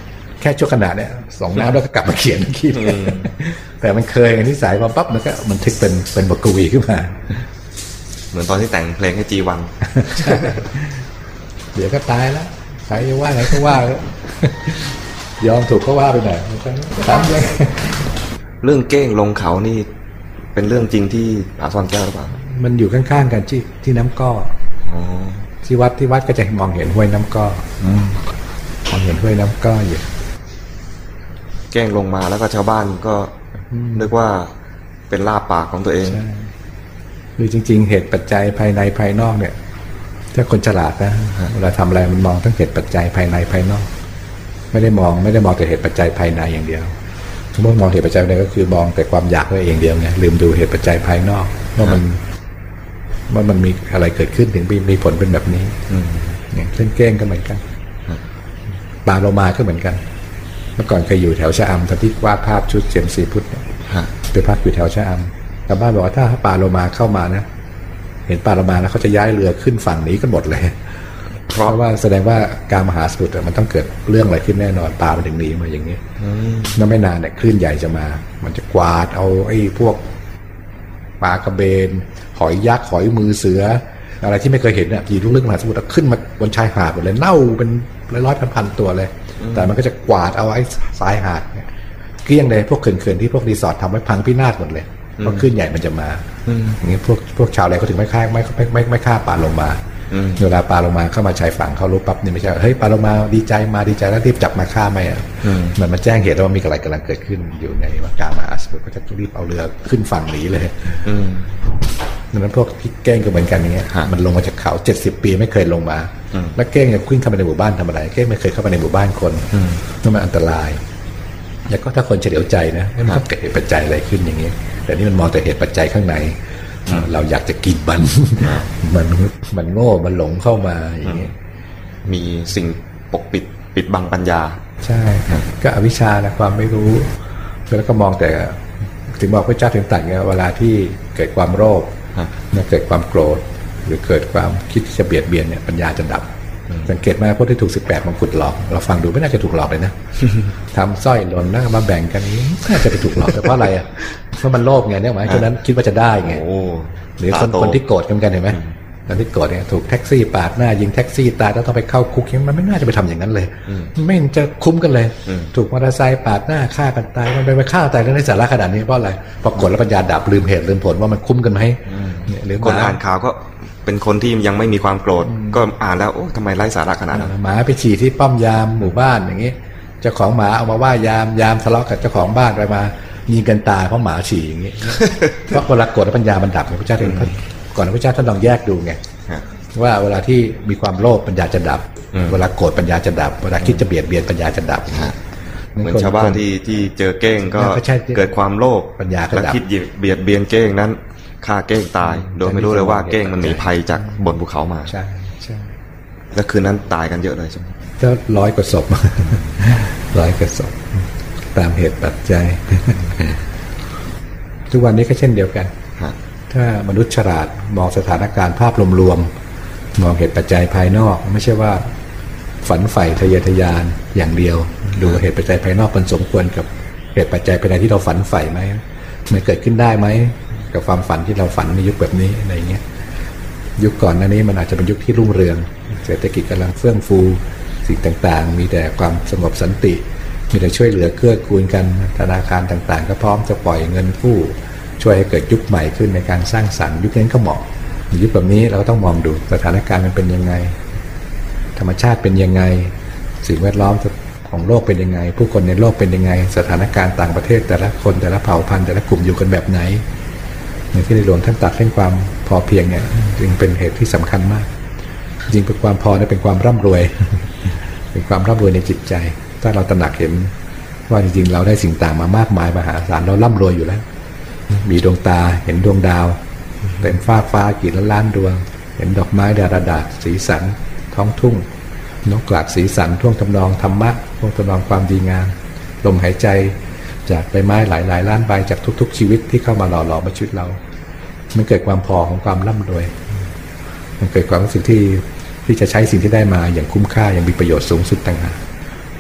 แค่ชั่วขณะเนี่ยสองน้ำแล้วก็กลับมาเขียนคิดแต่มันเคยกันนิสัยพอปั๊บมันก็มันทึกเป็นเป็นบทกวีขึ้นมาเหมือนตอนที่แต่งเพลงให้จีวันเดี๋ยวก็ตายแล้วใครจะว่าไงก็ว่าแล้วยอมถูกก็ว่าไปหน่อยตามเลยเรื่องเก้งลงเขานี่เป็นเรื่องจริงที่ผาซ่อนแก้วหรือเปล่ามันอยู่ข้างๆกันที่ที่น้ำก้อที่วัดที่วัดก็จะมองเห็นห้วยน้ำก้อมองเห็นห้วยน้ำก้ออยู่เก้งลงมาแล้วก็ชาวบ้านก็นึกว่าเป็นลาบปากของตัวเองคือจริงๆเหตุปัจจัยภายในภายนอกเนี่ยถ้าคนฉลาดนะเวลาทำอะไรมันมองทั้งเหตุปัจจัยภายในภายนอกไม่ได้มองไม่ได้มองแต่เหตุปัจจัยภายในอย่างเดียวสมมติมองเหตุปัจจัยภายในก็คือมองแต่ความอยากตัวเองเดียวไงลืมดูเหตุปัจจัยภายนอกว่ามันว่ามันมีอะไรเกิดขึ้นถึงมีผลเป็นแบบนี้อย่างเช่นเก้งก็เหมือนกันปลาโลมาก็เหมือนกันเมื่อก่อนเคยอยู่แถวชะอำตอนที่วาดภาพชุดเจียมซีพุทธเนี่ยไปพักอยู่แถวชะอำชาวบ้านบอกว่าถ้าปลาโลมาเข้ามานะเห็นปลาโลมาแล้วเขาจะย้ายเรือขึ้นฝั่งนี้กันหมดเลยเพราะว่าแสดงว่าการมหาสมุทรมันต้องเกิดเรื่องอะไรขึ้นแน่นอนปลามันถึงหนีมาอย่างนี้แล้วไม่นานเนี่ยคลื่นใหญ่จะมามันจะกวาดเอาไอ้พวกปลากระเบนหอยยักษ์หอยมือเสืออะไรที่ไม่เคยเห็นเนี่ยอยู่ลึกๆมหาสมุทรขึ้นมาบนชายหาดหมดเลยเน่าเป็นร้อยๆพันๆตัวเลยแต่มันก็จะกวาดเอาไอ้สายหาดเนี่ยเกลี้ยงเลยพวกเขื่อนๆที่พวกรีสอร์ททำไว้พังพินาศหมดเลยเพราะคลื่นใหญ่มันจะมาอย่างนี้พวกพวกชาวอะไรเขาถึงไม่ฆ่าไม่ไม่ไม่ไม่ฆ่าปลาลงมาเวลาปลาลงมาเข้ามาชายฝั่งเขารู้ปั๊บนี่ไม่ใช่เฮ้ยปลาลงมาดีใจมาดีใจแล้วรีบจับมาฆ่าไหมอ่ะมันมาแจ้งเหตุว่ามีอะไรกำลังเกิดขึ้นอยู่ในกลางมหาสมุทรก็จะรีบเอาเรือขึ้นฝั่งหนีเลยดังนั้นพวกที่เก้งก็เหมือนกันอย่างเงี้ยมันลงมาจากเขาเจ็ดสิบปีไม่เคยลงมาแล้วเก้งจะขึ้นเข้าไปในหมู่บ้านทำอะไรเก้งไม่เคยเข้าไปในหมู่บ้านคนนั่นมันอันตรายแล้วก็ถ้าคนเฉลียวใจนะมันก็เกิดเหตุปัจจัยอะไรขึ้นอย่างเงี้ยแต่นี่มันมองแต่เหตุปัจจัยข้างในเราอยากจะกินมันมันมันโง่มันหลงเข้ามาอย่างเงี้ยมีสิ่งปกปิดปิดบังปัญญาใช่ก็อวิชชานะความไม่รู้แล้วก็มองแต่ถึงบอกพระเจ้าถึงตรัสไงเวลาที่เกิดความโลภเกิดความโกรธหรือเกิดความคิดที่จะเบียดเบียนเนี่ยปัญญาจะดับสังเกตไหมพวกที่ถูกสิบแปดมงกุฎหลอกเราฟังดูไม่น่าจะถูกหลอกเลยนะทำสร้อยหล่นนะมาแบ่งกันนี้น่าจะไปถูกหลอกแต่เพราะอะไรอ่ะเพราะมันโลภไงเนี่ยหมายฉะนั้นคิดว่าจะได้ไงหรือคนคนที่โกรธกันกันเห็นไหมคนที่โกรธเนี่ยถูกแท็กซี่ปาดหน้ายิงแท็กซี่ตายแล้วต้องไปเข้าคุกมันไม่น่าจะไปทำอย่างนั้นเลยไม่จะคุ้มกันเลยถูกมอเตอร์ไซค์ปาดหน้าฆ่ากันตายมันไปไปฆ่าตายแล้วในสาระขนาดนี้เพราะอะไรพอโกรธแล้วปัญญาดับลืมเหตุลืมผลว่ามันคุ้มกันไหมหรือคนอ่านข่าวก็เป็นคนที่ยังไม่มีความโกรธก็อ่านแล้วโอ้ทำไมไร้สาระขนาดนั้นหมาไปฉี่ที่ป้อมยามหมู่บ้านอย่างนี้เจ้าของหมาเอามาว่ายามยามทะเลาะกับเจ้าของบ้านไปมายิงกันตายเพราะหมาฉี่อย่างนี้เพราะเวลาโกรธแล้วปัญญามันดับพระเจ้าท่านก่อนพระเจ้าท่านลองแยกดูไงว่าเวลาที่มีความโลภปัญญาจะดับเวลาโกรธปัญญาจะดับเวลาคิดจะเบียดเบียนปัญญาจะดับเหมือนชาวบ้านที่ที่เจอเก้งก็เกิดความโลภปัญญาและคิดเบียดเบียนเก้งนั้นฆ่าเก้งตายโดยไม่รู้เลยว่าเก้งมันหนีภัยจากบนภูเขามาใช่ใช่แล้วคืนนั้นตายกันเยอะเลยใช่ไหมก็ร้อยกว่าศพร้อยกว่าศพตามเหตุปัจจัยทุกวันนี้ก็เช่นเดียวกันถ้ามนุษย์ฉลาดมองสถานการณ์ภาพรวมๆมองเหตุปัจจัยภายนอกไม่ใช่ว่าฝันใฝ่ทะเยอทะยานอย่างเดียวดูเหตุปัจจัยภายนอกมันสมควรกับเหตุปัจจัยภายในที่เราฝันใฝ่ไหมมันเกิดขึ้นได้ไหมกับความฝันที่เราฝันในยุคแบบนี้อะไรเงี้ยยุคก่อนหน้านี้มันอาจจะเป็นยุคที่รุ่งเรืองเศรษฐกิจกำลังเฟื่องฟูสิ่งต่างๆมีแต่ความสงบสันติมีแต่ช่วยเหลือเกื้อกูลกันธนาคารต่างๆก็พร้อมจะปล่อยเงินกู้ช่วยให้เกิดยุคใหม่ขึ้นในการสร้างสรรค์ยุคนั้นก็เหมาะยุคแบบนี้เราก็ต้องมองดูสถานการณ์มันเป็นยังไงธรรมชาติเป็นยังไงสิ่งแวดล้อมของโลกเป็นยังไงผู้คนในโลกเป็นยังไงสถานการณ์ต่างประเทศแต่ละคนแต่ละเผ่าพันธุ์แต่ละกลุ่มอยู่กันแบบไหนอย่างที่ในหลวงท่านตรัสเรื่องความพอเพียงเนี่ยจึงเป็นเหตุที่สำคัญมากจริงเป็นความพอเนี่ยเป็นความร่ำรวยเป็นความร่ำรวยในจิตใจถ้าเราตระหนักเห็นว่าจริงๆเราได้สิ่งต่างมามากมายมหาศาลเราร่ำรวยอยู่แล้วมีดวงตาเห็นดวงดาวเต็มฟ้าฟ้ากี่ล้านล้านดวงเห็นดอกไม้ดาราดาสีสันท้องทุ่งนกกลากสีสันท่วงทำนองธรรมะท่วงทำนองความดีงามลมหายใจจากใบไม้หลายหลายล้านใบจากทุกๆชีวิตที่เข้ามาหล่อหลอมมาชีวิตเรามันเกิดความพอของความร่ำรวยมันเกิดความรู้สึกที่ที่จะใช้สิ่งที่ได้มาอย่างคุ้มค่าอย่างมีประโยชน์สูงสุดต่างหาก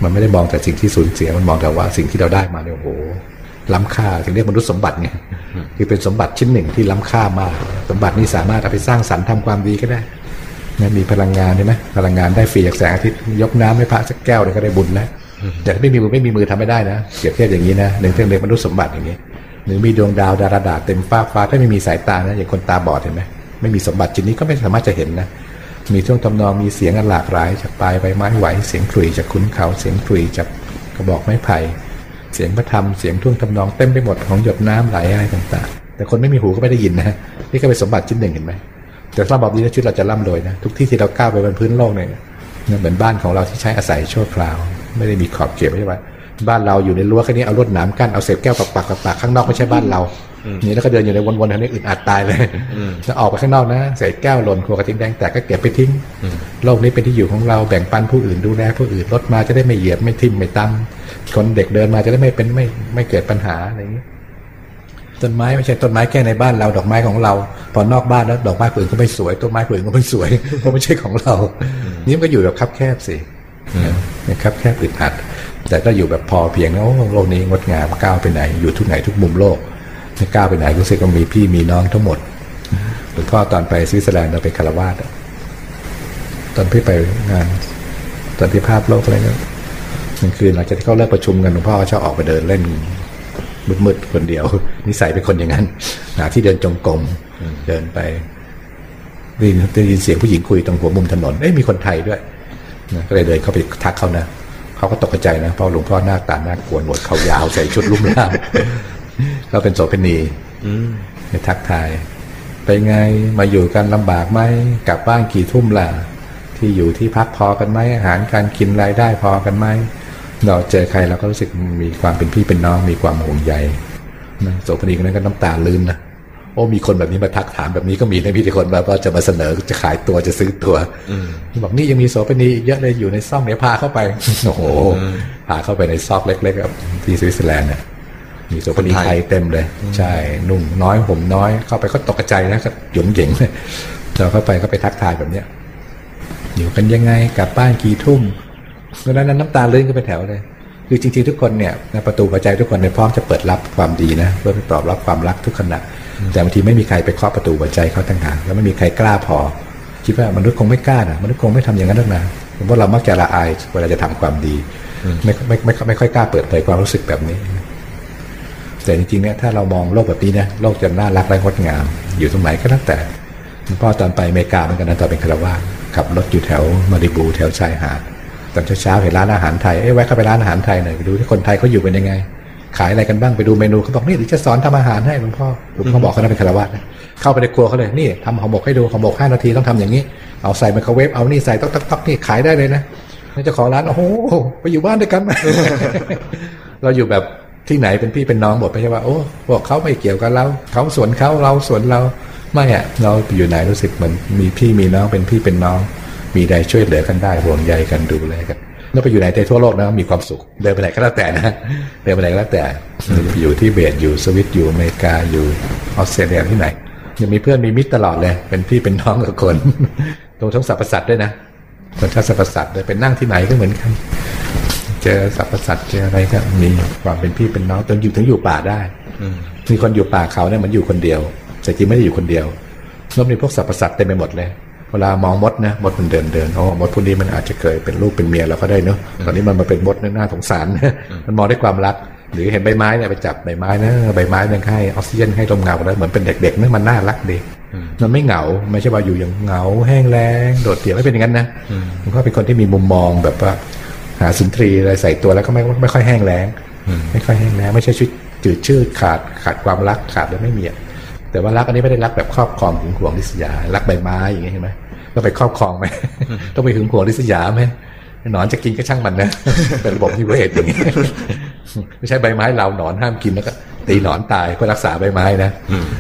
มันไม่ได้มองแต่สิ่งที่สูญเสียมันมองแต่ว่าสิ่งที่เราได้มาเนี่ยโอ้โหล้ำค่าถึงเรียกมนุษย์สมบัติไงคือเป็นสมบัติชิ้นหนึ่งที่ล้ำค่ามากสมบัตินี้สามารถเอาไปสร้างสรรค์ทำความดีก็ได้นะมีพลังงานใช่ไหมพลังงานได้ฟรีจากแสงอาทิตย์ยกน้ำให้พระสักแก้วเนี่ยก็ได้บุญแล้วแต่ถ้าไม่มีมือไม่มีมือทำไม่ได้นะเปรียบเทียบอย่างนี้นะหนึ่งเรื่องเรียกมนุษย์สมบัติอย่างนี้หรือมีดวงดาวดาราดาเต็มฟ้าฟ้าถ้าไม่มีสายตานะอย่างคนตาบอดเห็นไหมไม่มีสมบัติชิ้นนี้ก็ไม่สามารถจะเห็นนะมีท่วงทำนองมีเสียงอันหลากหลายจากปลายใบไม้ไหวเสียงขลุ่ยจากขุนเขาเสียงขลุ่ยจากกระบอกไม้ไผ่เสียงพระธรรมเสียงท่วงทำนองเต็มไปหมดของหยดน้ำไหลอะไรต่างๆแต่คนไม่มีหูก็ไม่ได้ยินนะนี่ก็เป็นสมบัติชิ้นหนึ่งเห็นไหมแต่ถ้าแบบนี้ชีวิตเราจะร่ำรวยนะทุกที่ที่เราก้าวไปบนพื้นโลกเนี่ยเหมือนบ้านของเราที่ใช้อาศัยชั่วคราวไม่ได้มีขอบเขตไม่ใช่ว่าบ้านเราอยู่ในรั้วแค่นี้เอาลวดหนามกั้นเอาเศษแก้วปักปักปักข้างนอกไม่ใช่บ้านเรานี่แล้วก็เดินอยู่ในวนๆทางนี้อึดอัดตายเลยจะออกไปข้างนอกนะเศษแก้วหล่นขวดกระทิงแดงแต่ก็เก็บไปทิ้งโลกนี้เป็นที่อยู่ของเราแบ่งปันผู้อื่นดูแลผู้อื่นรถมาจะได้ไม่เหยียบไม่ทิ่มไม่ตำคนเด็กเดินมาจะได้ไม่เป็นไม่ไม่เกิดปัญหาอะไรอย่างนี้ต้นไม้ไม่ใช่ต้นไม้แค่ในบ้านเราดอกไม้ของเราพอนอกบ้านแล้วดอกไม้อื่นก็ไม่สวยต้นไม้อื่นก็ไม่สวยเพราะไม่ใช่ของเรานี่มันก็อยู่แบบคับแคบสิคับแคบอึดอัดแต่ถ้าอยู่แบบพอเพียงโอ้โลกนี้งดงามก้าวไปไหนอยู่ทุกไหนทุกมุมโลกไม่ก้าวไปไหนรู้สึกว่ามีพี่มีน้องทั้งหมดหลวงพ่อตอนไปสวิตเซอร์แลนด์เราไปคารวาสตอนพี่ไปงานตอนที่ภาพโลกอะไรเนี่ยกลางคืนหลังจากที่เขาเลิกประชุมกันหลวงพ่อชอบออกไปเดินเล่นมืดๆคนเดียวนิสัยเป็นคนอย่างนั้นหาที่เดินจงกรมเดินไปได้ยินได้ยินเสียงผู้หญิงคุยตรงหัวมุมถนนเอ้ยมีคนไทยด้วยก็เลยเดินเข้าไปทักเขานะเขาก็ตกใจนะเพราะหลวงพ่อหน้าตาหน้ากวนหนวดเขายาวใส่ชุดลุ่มล่ามเขาเป็นโสเภณีไปทักทายไปไงมาอยู่กันลำบากไหมกลับบ้านกี่ทุ่มล่ะที่อยู่ที่พักพอกันไหมอาหารการกินรายได้พอกันไหมเราเจอใครเราก็รู้สึกมีความเป็นพี่เป็นน้องมีความห่วงใยนะโสเภณีคนนั้นก็น้ำตาลื่นนะโอ้มีคนแบบนี้มาทักถามแบบนี้ก็มีนะพี่ที่คนมาว่าจะมาเสนอจะขายตัวจะซื้อตัวบอกนี่ยังมีโสเภณีเยอะเลยอยู่ในซอกเนี่ยพาเข้าไปโอ้โหพาเข้าไปในซอกเล็กๆครับที่สวิตเซอร์แลนด์เนี่ยมีโสเภณีไทยเต็มเลยใช่นุ่งน้อยห่มน้อยเข้าไปก็ตกใจนะก็หยุ่มเหยิงเลยเราเข้าไปก็ไปทักทายแบบเนี้ยอยู่กันยังไงกลับบ้านกี่ทุ่มเพราะนั้นน้ำตาลื่นก็เป็นแถวเลยคือจริงๆทุกคนเนี่ยประตูหัวใจทุกคนในพร้อมจะเปิดรับความดีนะเพื่อไปตอบรับความรักทุกขณะแต่บางทีไม่มีใครไปเคาะประตูหัวใจเขาต่างหากแล้วไม่มีใครกล้าพอคิดว่ามนุษย์คงไม่กล้านะมนุษย์คงไม่ทำอย่างนั้นหรอกนะเพราะเรามักจะละอายเวลาจะทำความดีไม่ไม่ไม่ไม่ค่อยกล้าเปิดเผยความรู้สึกแบบนี้แต่จริงๆเนี่ยถ้าเรามองโลกแบบนี้นะโลกจะน่ารักและงดงามอยู่ตรงไหนก็แล้วแต่พ่อตอนไปอเมริกาเหมือนกันนะตอนเป็นคารวาสขับรถอยู่แถวมาริบูแถวชายหาดตอนเช้าๆเห็นร้านอาหารไทยเอ้ยแวะเข้าไปร้านอาหารไทยหน่อยไปดูที่คนไทยเขาอยู่เป็นยังไงขายอะไรกันบ้างไปดูเมนูเขาบอกนี่เดี๋ยวจะสอนทำอาหารให้หลวงพ่อหลวงพ่อบอกเขานะเป็นคารวาสนะเข้าไปในครัวเขาเลยนี่ทำห่อหมกให้ดูห่อหมกห้านาทีต้องทำอย่างนี้เอาใส่ไมโครเวฟเอานี่ใส่ต๊อกต๊อกต๊อกนี่ขายได้เลยนะเจ้าของร้านโอ้โหไปอยู่บ้านด้วยกัน เราอยู่แบบที่ไหนเป็นพี่เป็นน้องหมดไม่ใช่ว่าโอ้พวกเขาไม่เกี่ยวกับเราเขาสวนเขาเราสวนเราไม่อะเราอยู่ไหนรู้สึกเหมือนมีพี่มีน้องเป็นพี่เป็นน้องมีใดช่วยเหลือกันได้ห่วงใยกันดูแลกันแล้วไปอยู่ไหนในทั่วโลกนะมีความสุขเดินไปไหนก็แล้วแต่นะเดินไปไหนก็แล้วแต่อยู่ที่เบสอยู่สวิตอยู่อเมริกาอยู่ออสเตรเลียที่ไหนยังมีเพื่อนมีมิตรตลอดเลยเป็นพี่เป็นน้องกับคนตรงทั้งสรรพสัตว์ด้วยนะคนทั้งสรรพสัตว์เลยไปนั่งที่ไหนก็เหมือนกันเจอสรรพสัตว์เจออะไรก็มีความเป็นพี่เป็นน้องจนอยู่ถึงอยู่ป่าได้มีคนอยู่ป่าเขาเนี่ยมันอยู่คนเดียวแต่จริงไม่ได้อยู่คนเดียวแล้วมีพวกสรรพสัตว์เต็มไปหมดเลยเวลามองมดนะมดมันเดินเดินอ๋อมดพวกนี้มันอาจจะเคยเป็นลูกเป็นเมียเราก็ได้เนอะตอนนี้มันมาเป็นมดน่าสงสารมันมองด้วยความรักหรือเห็นใบไม้เนี่ยไปจับใบไม้นะใบไม้มันให้ออกซิเจนให้ลมเงาแล้วเหมือนเป็นเด็กๆนะมันน่ารักดีมันไม่เหงาไม่ใช่ว่าอยู่อย่างเหงาแห้งแล้งโดดเดี่ยวไม่เป็นอย่างนั้นนะผมก็เป็นคนที่มีมุมมองแบบว่าหาสุนทรีอะไรใส่ตัวแล้วก็ไม่ไม่ค่อยแห้งแล้งไม่ค่อยแห้งแล้งไม่ใช่ชุดจืดชืดขาดขาดความรักขาดแล้วไม่มีแต่ว่ารักอันนี้ไม่ได้รักแบบครอบครองหึงหวงริษยารักใบไม้อย่างนี้เห็นไหมก็ไปครอบครองไหม ต้องไปหึงหวงริษยาไหมหนอนจะกินก็ช่างมันนะ เป็นระบบนิเวศอย่างนี้ ไม่ใช่ใบไม้เราหนอนห้ามกินแล้วก็ตีหนอนตายเพื่อรักษาใบไม้นะ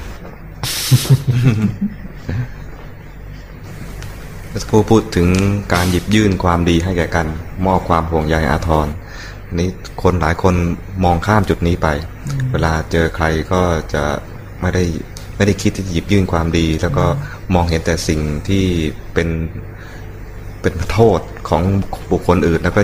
ครูพูดถึงการหยิบยื่นความดีให้แก่กันมอบความห่วงใยอาทรนี้คนหลายคนมองข้ามจุดนี้ไปเวลาเจอใครก็จะไม่ได้ไม่ได้คิดที่จะหยิบยื่นความดีแล้วก็มองเห็นแต่สิ่งที่เป็นเป็นโทษของบุคคลอื่นแล้วก็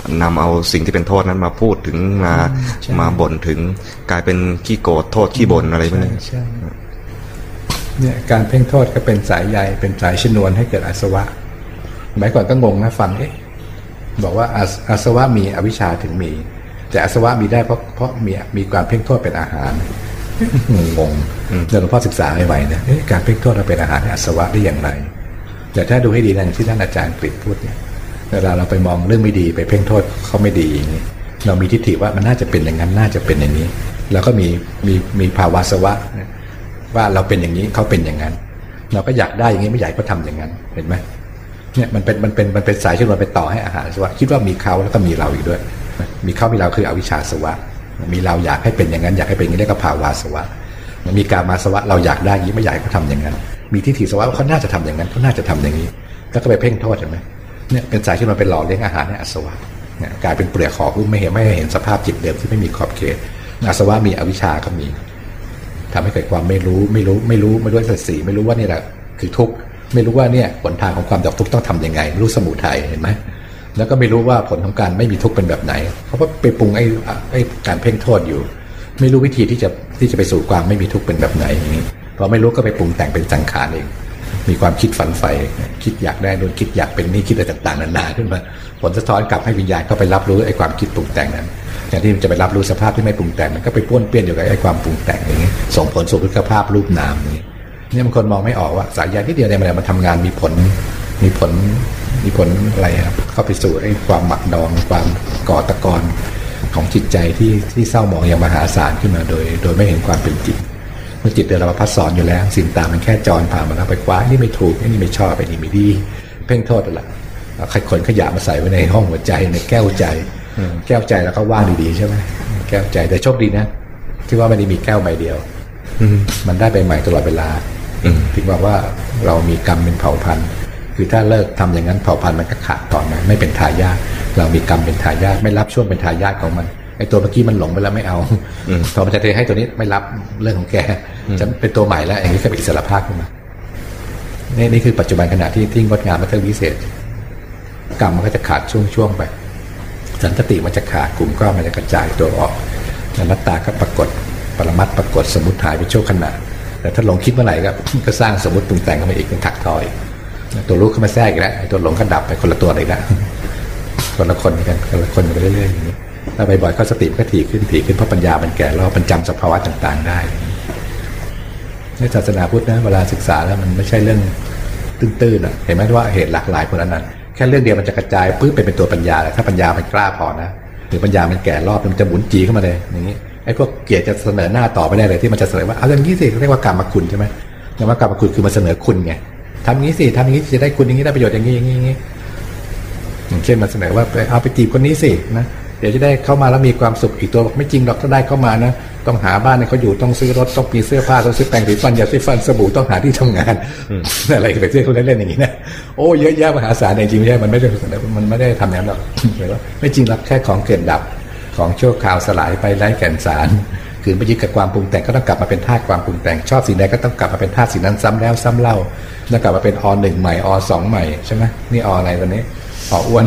นำเอาสิ่งที่เป็นโทษนั้นมาพูดถึงมามาบ่นถึงกลายเป็นขี้โกรธโทษขี้บ่นอะไรพวกนี้ใช่เนี่ยการเพ่งโทษก็เป็นสายใยเป็นสายชนวนให้เกิดอาสวะสมัยก่อนก็งงนะฟังเอ๊ะบอกว่าอาสวะมีอวิชชาถึงมีแต่อาสวะมีได้เพราะเพราะมีมีการเพ่งโทษเป็นอาหารงงเดี๋ยวหลวงพ่อศึกษาไม่ไหวนะการเพ่งโทษเราเป็นอาหารให้อาสวะได้อย่างไรแต่ถ้าดูให้ดีนะอย่างที่ท่านอาจารย์กฤษพูดเนี่ยเวลาเราไปมองเรื่องไม่ดีไปเพ่งโทษเขาไม่ดีอย่างนี้เรามีทิฏฐิว่ามันน่าจะเป็นอย่างนั้นน่าจะเป็นอย่างนี้แล้วก็มีมีมีภาวะสวะว่าเราเป็นอย่างนี้เขาเป็นอย่างนั้นเราก็อยากได้อย่างนี้ไม่อยากก็ทำอย่างนั้นเห็นไหมเนี่ยมันเป็นมันเป็นมันเป็นสายที่เราไปต่อให้อาหารสวะคิดว่ามีเขาแล้วก็มีเราอีกด้วยมีเขามีเราคืออวิชชาสวะมีเราอยากให้เป็นอย่างนั้นอยากให้เป็นอย่างนี้ได้ก็ภาวะสวะมันมีกามาสวะเราอยากได้อย่างนี้ไม่อยากเขาทำอย่างนั้นมีทิฏฐิสวะว่าเขาน่าจะทำอย่างนั้นเขาน่าจะทำอย่างนี้แล้วก็ไปเพ่งโทษเห็นไหมเนี่ยเป็นสายที่มันเป็นหล่อเลี้ยงอาหารให้อาสวะเนี่ยกลายเป็นเปลือกหอกไม่เห็นไม่เห็นสภาพจิตเดิมที่ไม่มีขอบเขตอาสวะมีอวิชชาก็มีทำให้เกิดความไม่รู้ไม่รู้ไม่รู้ไม่รู้สัจสีไม่รู้ว่านี่แหละคือทุกข์ไม่รู้ว่าเนี่ยผลทางของความดับทุกข์ต้องทำยังไงรู้สมุทัยเห็นไหมแล้วก็ไม่รู้ว่าผลของการไม่มีทุกข์เป็นแบบไหนเขาก็ไปปรุงไอ้ไอ้การเพ่งโทษอยู่ไม่รู้วิธีที่จะที่จะไปสู่ความไม่มีทุกข์เป็นแบบไหนอย่างนี้พอไม่รู้ก็ไปปรุงแต่งเป็นสังขารเองมีความคิดฝันใฝ่คิดอยากได้โดนคิดอยากเป็นนี่คิดอะไรต่างๆนานาขึ้นมาผลสะท้อนกลับให้วิญญาณเข้าไปรับรู้ไอ้ความคิดปรุงแต่งนั้นอย่างที่มันจะไปรับรู้สภาพที่ไม่ปรุงแต่งมันก็ไปป้วนเปี้ยนอยู่กับไอ้ความปรุงแต่งอย่างนี้ส่งผลสู่สุขภาพรูปนามอย่างนี้เนี่ยบางคนมองไม่ออกว่าสายใยที่เดียวเนี่ยมันมันทำงานมีผลมีผลมีผลอะไรครับเข้าไปสู่ไอ้ความหมักดองความก่อตะกอนของจิตใจที่ที่เศร้าหมองอย่างมหาศาลขึ้นมาโดยโดยไม่เห็นความเป็นจริงเมื่อจิตเดินเราพัดสอนอยู่แล้วสิ่งต่างมันแค่จรผ่านมาแล้วไปคว้านี่ไม่ถูกนี่ไม่ชอบไอ้นี่ไม่ดีเพ่งโทษอะไรใครขนขยะมาใส่ไว้ในห้องหัวใจในแก้วใจแก้วใจแล้วก็ว่างดีๆใช่ไหมแก้วใจแต่โชคดีนะที่ว่าไม่ได้มีแก้วใบเดียวมันได้ใบใหม่ตลอดเวลาถึงบอกว่าเรามีกรรมเป็นเผ่าพันธุ์คือถ้าเลิกทำอย่างนั้นเผ่าพันธุ์มันก็ขาดตอนมาไม่เป็นทายาทเรามีกรรมเป็นทายาทไม่รับช่วงเป็นทายาทของมันไอ้ตัวเมื่อกี้มันหลงไปแล้วไม่เอาพอมันจะเทให้ตัวนี้ไม่รับเรื่องของแกจะเป็นตัวใหม่แล้วอย่างนี้ก็เป็นอิสระภาพขึ้นมานี่นี่คือปัจจุบันขณะที่ที่งดงามและเทิดวิเศษกรรมมันก็จะขาดช่วงๆไปสันตติมันจะขาดกลุ่มก้อนมันจะกระจายตัวออกอนัตตาก็ปรากฏปรมัตถ์ปรากฏสมมุติหายไปชั่วขณะแต่ถ้าหลงคิดเมื่อไหร่ก็ก็สร้างสมมติปรุงแต่งขึ้นมาอีกเป็นถักทอยตัวรู้ขึ้นมาแทรกอีกแล้วตัวหลงก็ดับไปคนละตัวเลยละคนละคนกันคนละคนไปเรื่อยๆอย่างนี้ถ้าบ่อยๆก็สติก็ถี่ขึ้นถี่ขึ้นเพราะปัญญามันแก่รอบมันจำสภาวะต่างๆได้ในศาสนาพุทธนะเวลาศึกษาแล้วมันไม่ใช่เรื่องตื้นๆอ่ะเห็นไหมว่าเหตุหลากหลายคนนั้นแค่เรื่องเดียวมันจะกระจายปื้ดเป็นตัวปัญญาถ้าปัญญามันกล้าพอนะหรือปัญญามันแก่รอบมันจะหมุนจีเข้ามาเลยอย่างนี้ไอ้พวกเกียรติจะเสนอหน้าต่อไปได้เลยที่มันจะเสนอว่าเอาอย่างนี้สิเรียกว่ากรรมคุณใช่ไหมคำว่ากรรมคุณคือมันเสนอคุณไงทำอย่างนี้สิทำอย่างนี้จะได้คุณอย่างนี้ได้ประโยชน์อย่างนี้อย่างนี้อย่างนี้อย่างเช่นมันเสนอว่าไปเอาไปจีบคนนี้สินะเดี๋ยวจะได้เข้ามาแล้วมีความสุขอีกตัวบอกไม่จริงหรอกถ้าได้เข้ามานะต้องหาบ้านให้เขาอยู่ต้องซื้อรถต้องมีเสื้อผ้าต้องซื้อแปรงสีฟันยาสีฟันสบู่ต้องหาที่ทำงานอะไรไปเที่ยวเล่นๆอย่างนี้นะโอ้เยอะแยะมหาศาลจริงไม่ใช่มันไม่ได้มันไม่ได้ทำอย่างนั้นหรอกไม่จริงหรอกแค่ของเกิดดับของชั่วคราวสลายไปไร้แก่นสารคือไปยึดกับความปรุงแต่งก็ต้องกลับมาเป็นธาตุความปรุงแต่งชอบสิ่งใดก็ต้องกลับมาเป็นธาตุสิ่งนั้นซ้ำแล้วซ้ำเล่าแล้วกลับมาเป็นอหนึ่งใหม่อสองใหม่ใช่ไหมนี่ออะไรวันนี้ออ้วน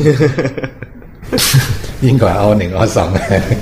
ยิ่งกว่าอหนึ่งอสอง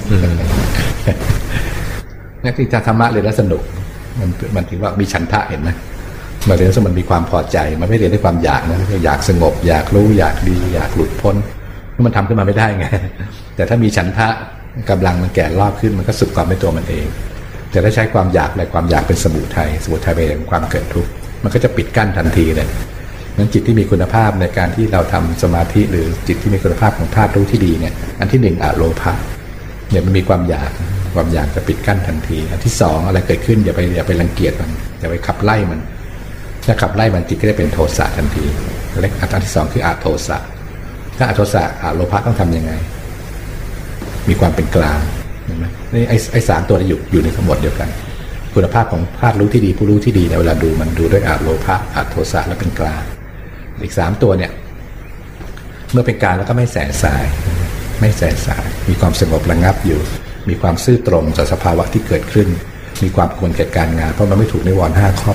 นี่ที่ธรรมะเรียนแล้วสนุกมันมันถือว่ามีฉันทะเห็นไหมมาเรียนแล้วมันมีความพอใจมันไม่เรียนด้วยความอยากนะอยากสงบอยากรู้อยากดีอยากหลุดพ้นมันทำขึ้นมาไม่ได้ไงแต่ถ้ามีฉันทะกำลังมันแก่รอบขึ้นมันก็สุดความเป็นตัวมันเองแต่ถ้าใช้ความอยากอะไรความอยากเป็นสมุทัยสมุทัยเป็นความเกิดทุกข์มันก็จะปิดกั้นทันทีเลยนั้นจิตที่มีคุณภาพในการที่เราทำสมาธิหรือจิตที่มีคุณภาพของธาตุรู้ที่ดีเนี่ยอันที่หนึ่งอโลภะเนี่ยมันมีความอยากความอยากจะปิดกั้นทันทีอันที่สองอะไรเกิดขึ้นอย่าไปอย่าไปรังเกียจมันอย่าไปขับไล่มันถ้าขับไล่มันจิตก็จะเป็นโทสะทันทีเล็กอันที่สองคืออโทสะถ้าอโทสะอโลภะต้องทำยังไงมีความเป็นกลางเห็นไหมนี่ไอ้ไอ้สามตัวนี้อยู่อยู่ในทั้งหมดเดียวกันคุณภาพของธาตุรู้ที่ดีผู้รู้ที่ดีในเวลาดูมันดูด้วยอโลภะอโทสะและเป็นกลางอีกสามตัวเนี่ยเมื่อเป็นกลางแล้วก็ไม่แสสายไม่แสสายมีความสงบระงับอยู่มีความซื่อตรงต่อสภาวะที่เกิดขึ้นมีความควรแก่การงานเพราะมันไม่ถูกนิวรณ์ห้าคร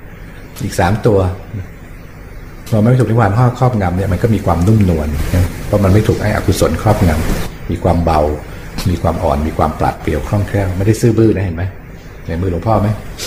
อบงำอีกสามตัวพอไม่ถูกนิวรณ์ห้าครอบงำเนี่ยมันก็มีความนุ่มนวลราะมันไม่ถูกไอ้อกุศลครอบงำมีความเบามีความอ่อนมีความปราดเปรียวคล่องแคล่วไม่ได้ซื่อบื้อนะเห็นไหมเห็นมือหลวงพ่อไหม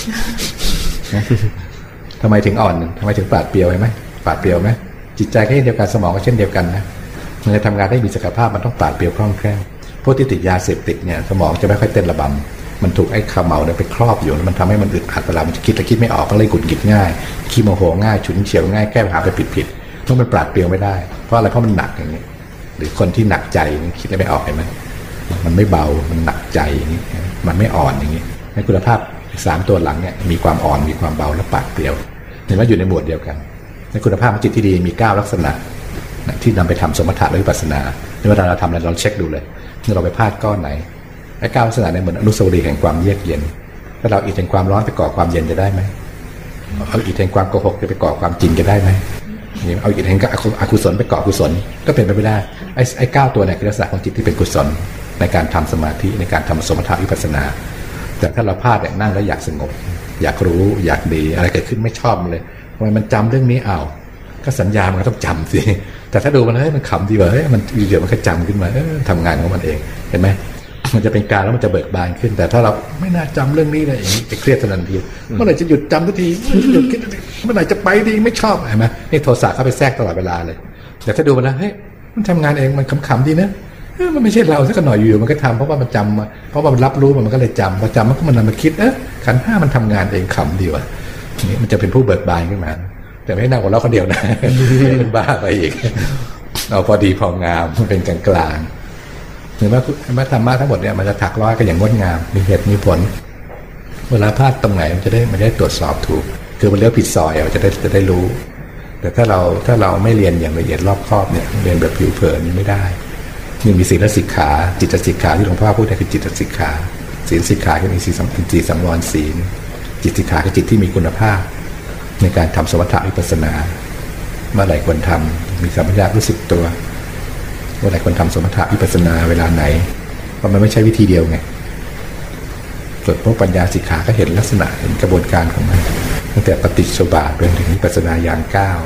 ทำไมถึงอ่อนทำไมถึงปราดเปรียวเห็นไหมปราดเปรียวไหมจิตใจก็เช่นเดียวกันสมองก็เช่นเดียวกันนะมันจะทำงานได้มีศักยภาพมันต้องปราดเปรียวคล่องแคล่วพวกที่ติดยาเสพติดเนี่ยสมองจะไม่ค่อยเต้นระบำมันถูกไอ้ขมเหลาเนี่ยไปครอบอยู่มันทำให้มันอึดอัดเวลามันจะคิดแล้วคิดไม่ออกก็เลยหงุดหงิดง่ายขี้โมโหง่ายฉุนเฉียวง่ายแก้ปัญหาไปผิดๆเพราะมันปราดเปรียวไม่ได้เพราะอะไรเพราะมันหนักอย่างนี้หรือคนที่หนักใจคิดไม่ออกเห็นไหมมันไม่เบามันหนักใจอย่างนี้มันไม่อ่อนอย่างนี้ในคุณภาพสามตัวหลังเนี่ยมีความอ่อนมีความเบาและปราดเปรียวเห็นว่าอยู่ในหมวดเดียวกันในคุณภาพของจิตที่ดีมีเก้าลักษณะที่นำไปทำสมถะและวิปัสสนาเวลาเราทำอะไรเราเช็คดูเลยเมื่อเราไปพลาดก้อนไหนไอ้เก้าลักษณะเนี่ยเหมือนอนุสาวรีย์แห่งความเยือกเย็นถ้าเราอิทแห่งความร้อนไปก่อความเย็นจะได้ไหมเอาอิทแห่งความโกหกไปก่อความจริงจะได้ไหมเอาอิทแห่งอกุศลไปก่อกุศลก็เป็นไปไม่ได้ไอ้ไอ้เก้าตัวเนี่ยคือลักษณะของจิตที่เป็นกุศลในการทำสมาธิในการทำสมถะวิปัสสนาแต่ถ้าเราพลาดเนี่ยนั่งแล้วอยากสงบอยากรู้อยากดีอะไรเกิดขึ้นไม่ชอบเลยทำไมมันจำเรื่องนี้อ้าวก็สัญญามันก็ต้องจำสิแต่ถ้าดูมันเฮ้ยมันขำดีว่าเฮ้ยมันเดี๋ยวมันก็จำขึ้นมาเออทำงานของมันเองเห็นไหมมันจะเป็นการแล้วมันจะเบิกบานขึ้นแต่ถ้าเราไม่น่าจำเรื่องนี้เลยอย่างนี้จะเครียดทันทีเมื่อไหร่จะหยุดจำทันทีหยุดคิดเมื่อไหร่จะไปดีไม่ชอบเห็นไหมนี่โทสะเข้าไปแทรกตลอดเวลาเลยแต่ถ้าดูมันแล้วเฮ้ยมันทำงานเองมันขำๆดีนะมันไม่ใช่เราสักหน่อยอยู่มันก็ทำเพราะว่ามันจำเพราะว่ามันรับรู้มันก็เลยจำพอจำมันก็มันมาคิดเออขันธ์ห้ามันทำงานเองขำดีว่ะนี่มันจะเป็นผู้เบิกบานขึ้นมาแต่ไม่น่าหัวเราะคนเดียวนะเป็นบ้าไปอีกเอาพอดีพองามมันเป็นกลางกลางเห็นไหมแม้ธรรมะทั้งหมดเนี่ยมันจะถักร้อยกันอย่างงดงามมีเหตุมีผลเวลาพลาดตรงไหนมันจะได้มันได้ตรวจสอบถูกคือมันเลี้ยวผิดซอยเราจะได้จะได้รู้แต่ถ้าเราถ้าเราไม่เรียนอย่างละเอียดรอบคอบเนี่ยเรียนแบบผิวเผินไม่ได้นี่มีศีลสิกขาจิตสิกขาที่หลวงพ่อพูดเนี่ยคือจิตสิกขาศีลสิกขาคือมีศีลสัมจิตสังวรศีลจิตสิกขาคือจิตที่มีคุณภาพในการทำสมถะวิปัสสนาเมื่อไหร่ควรทำมีสัมผัสรู้สึกตัวเมื่อไหร่ควรทำสมถะวิปัสสนาเวลาไหนเพราะมันไม่ใช่วิธีเดียวไงส่วนพวกปัญญาสิกขาก็เห็นลักษณะเห็นกระบวนการของมันตั้งแต่ปฏิจจสมุปบาทจนถึงวิปัสสนาอย่างเก้า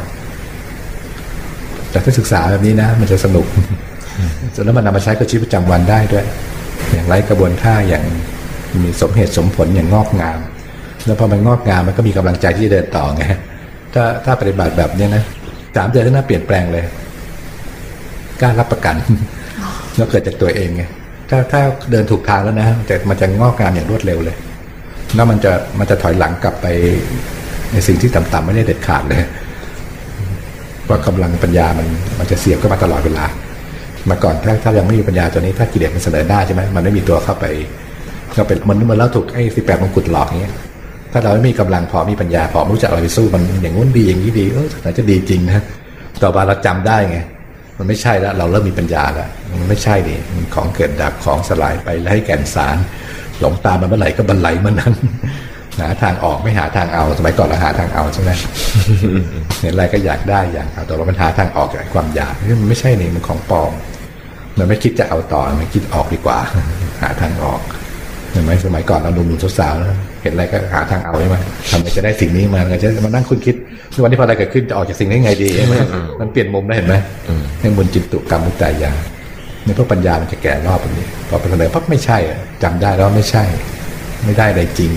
แต่ถ้าศึกษาแบบนี้นะมันจะสนุกแล้วมันนำมาใช้กับชีวิตประจำวันได้ด้วยอย่างไร้กระบวนท่าอย่างมีสมเหตุสมผลอย่างงอกงามแล้วพอมันงอกงามมันก็มีกำลังใจที่จะเดินต่อไงถ้าถ้าปฏิบัติแบบนี้นะสามเดือนข้างหน้าเปลี่ยนแปลงเลยกล้ารับประกันแล้วเกิดจากตัวเองไงถ้าถ้าเดินถูกทางแล้วนะแต่มันจะงอกงามอย่างรวดเร็วเลยแล้วมันจะมันจะถอยหลังกลับไปในสิ่งที่ต่ำๆไม่ได้เด็ดขาดเลยเพราะกำลังปัญญามันมันจะเสียบเข้ามาตลอดเวลามาก่อนถ้าถ้ายังไม่มีปัญญาตัวนี้ถ้ากิเลสมันเสนอหน้าใช่ไหมมันไม่มีตัวเข้าไปก็เป็นมันมันแล้วถูกไอ้สิบแปดมงกุฎหลอกอย่างเงี้ยถ้าเราไม่มีกำลังพอมีปัญญาพอรู้จักอะไรไปสู้มันอย่างงู้นดีอย่างนี้ดีเอออาจจะดีจริงนะต่อมาเราจำได้ไงมันไม่ใช่แล้วเราเริ่มมีปัญญาแล้วมันไม่ใช่ดิมันของเกิดดับของสลายไปไร้แก่นสารหลงตามมันเมื่อไหร่ก็บรรลัยเมื่อนั้นหาทางออกไม่หาทางเอาสมัยก่อนเราหาทางเอาใช่ไหมเห็นอะไรก็อยากได้อยากเอาแต่ว่ามันหาทางออกจากความอยากนี่มันไม่ใช่นี่มันของปลอมมันไม่คิดจะเอาต่อมันคิดออกดีกว่าหาทางออกเห็นไหมสมัยก่อนเราหนุ่มๆสาวๆแล้วเห็นอะไรก็หาทางเอาใช่ไหมทำไงจะได้สิ่งนี้มาจะมานั่งคุณคิดวันนี้พออะไรเกิดขึ้นจะออกจากสิ่งนี้ไงดีมันเปลี่ยนมุมได้เห็นไหมในมุนจินตุกรรมมุตตายาในพวกปัญญามันจะแก่รอบแบบนี้พอไปเสนอปั๊บไม่ใช่จำได้แล้วไม่ใช่ไม่ได้อะไรจริง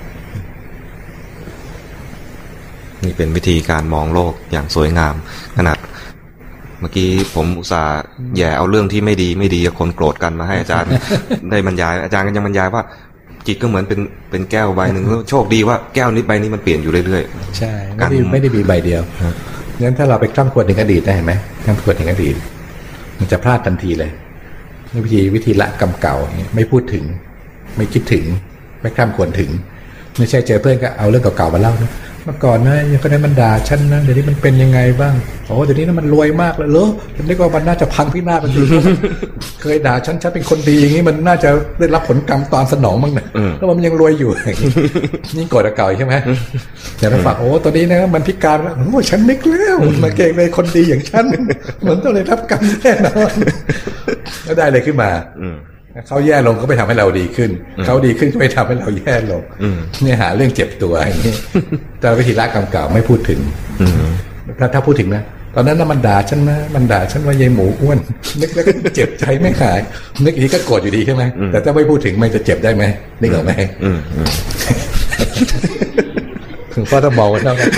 นี่เป็นวิธีการมองโลกอย่างสวยงามขนาดเมื่อกี้ผมอุตส่าห์แย่เอาเรื่องที่ไม่ดีไม่ดีกับคนโกรธกันมาให้อาจารย์ ได้บรรยายอาจารย์ก็ยังบรรยายว่าจิตก็เหมือนเป็นเป็นแก้วใบหนึ่งโชคดีว่าแก้วนี้ใบนี้มันเปลี่ยนอยู่เรื่อยๆใช่ไม่ได้ไม่ได้มีใบเดียวงั้นถ้าเราไปคล่ำควรถึงอดีตได้เห็นไหมคล่ำควรถึงอดีตมันจะพลาดทันทีเลยวิธีวิธีละกรรมเก่าไม่พูดถึงไม่คิดถึงไม่คล่ำควรถึงไม่ใช่เจอเพื่อนก็เอาเรื่องเก่าๆมาเล่านะเมื่อก่อนนะยังก็ได้มันด่าฉันนะเดี๋ยวนี้มันเป็นยังไงบ้างโอ้เดี๋ยวนี้นะมันรวยมากเลยเหรอฉันนึกว่ามันน่าจะพังพินาศไปทีเคยด่าฉันฉันเป็นคนดีอย่างนี้มันน่าจะได้รับผลกรรมตามสนองมั้งนะแล้วมันยังรวยอยู่ยิ่งโกรธเก่าใช่ไหมแต่ถ้าฝากโอ้ตอนนี้นะมันพิการแล้วโอ้ฉันนึกแล้วมาเก่งเลยคนดีอย่างฉันมันต้องเลยรับกรรมแน่นอนก็ได้เลยขึ้นมาเขาแย่ลงก็ไปทำให้เราดีขึ้นเขาดีขึ้นก็ไปทำให้เราแย่ลงเนี่ยหาเรื่องเจ็บตัวอย่างนี้แต่วิธีละกรรมเก่าไม่พูดถึงถ้าถ้าพูดถึงนะตอนนั้นน่ะมันด่าฉันนะมันด่าฉันว่ายายหมูอ้วนนึกแล้วก็เจ็บใจไม่หายนึกอีกทีก็โกรธอยู่ดีใช่ไหมแต่ถ้าไม่พูดถึงมันจะเจ็บได้ไหมนึกออกไหมถึงพ่อต้องบอกว่าเท่ากัน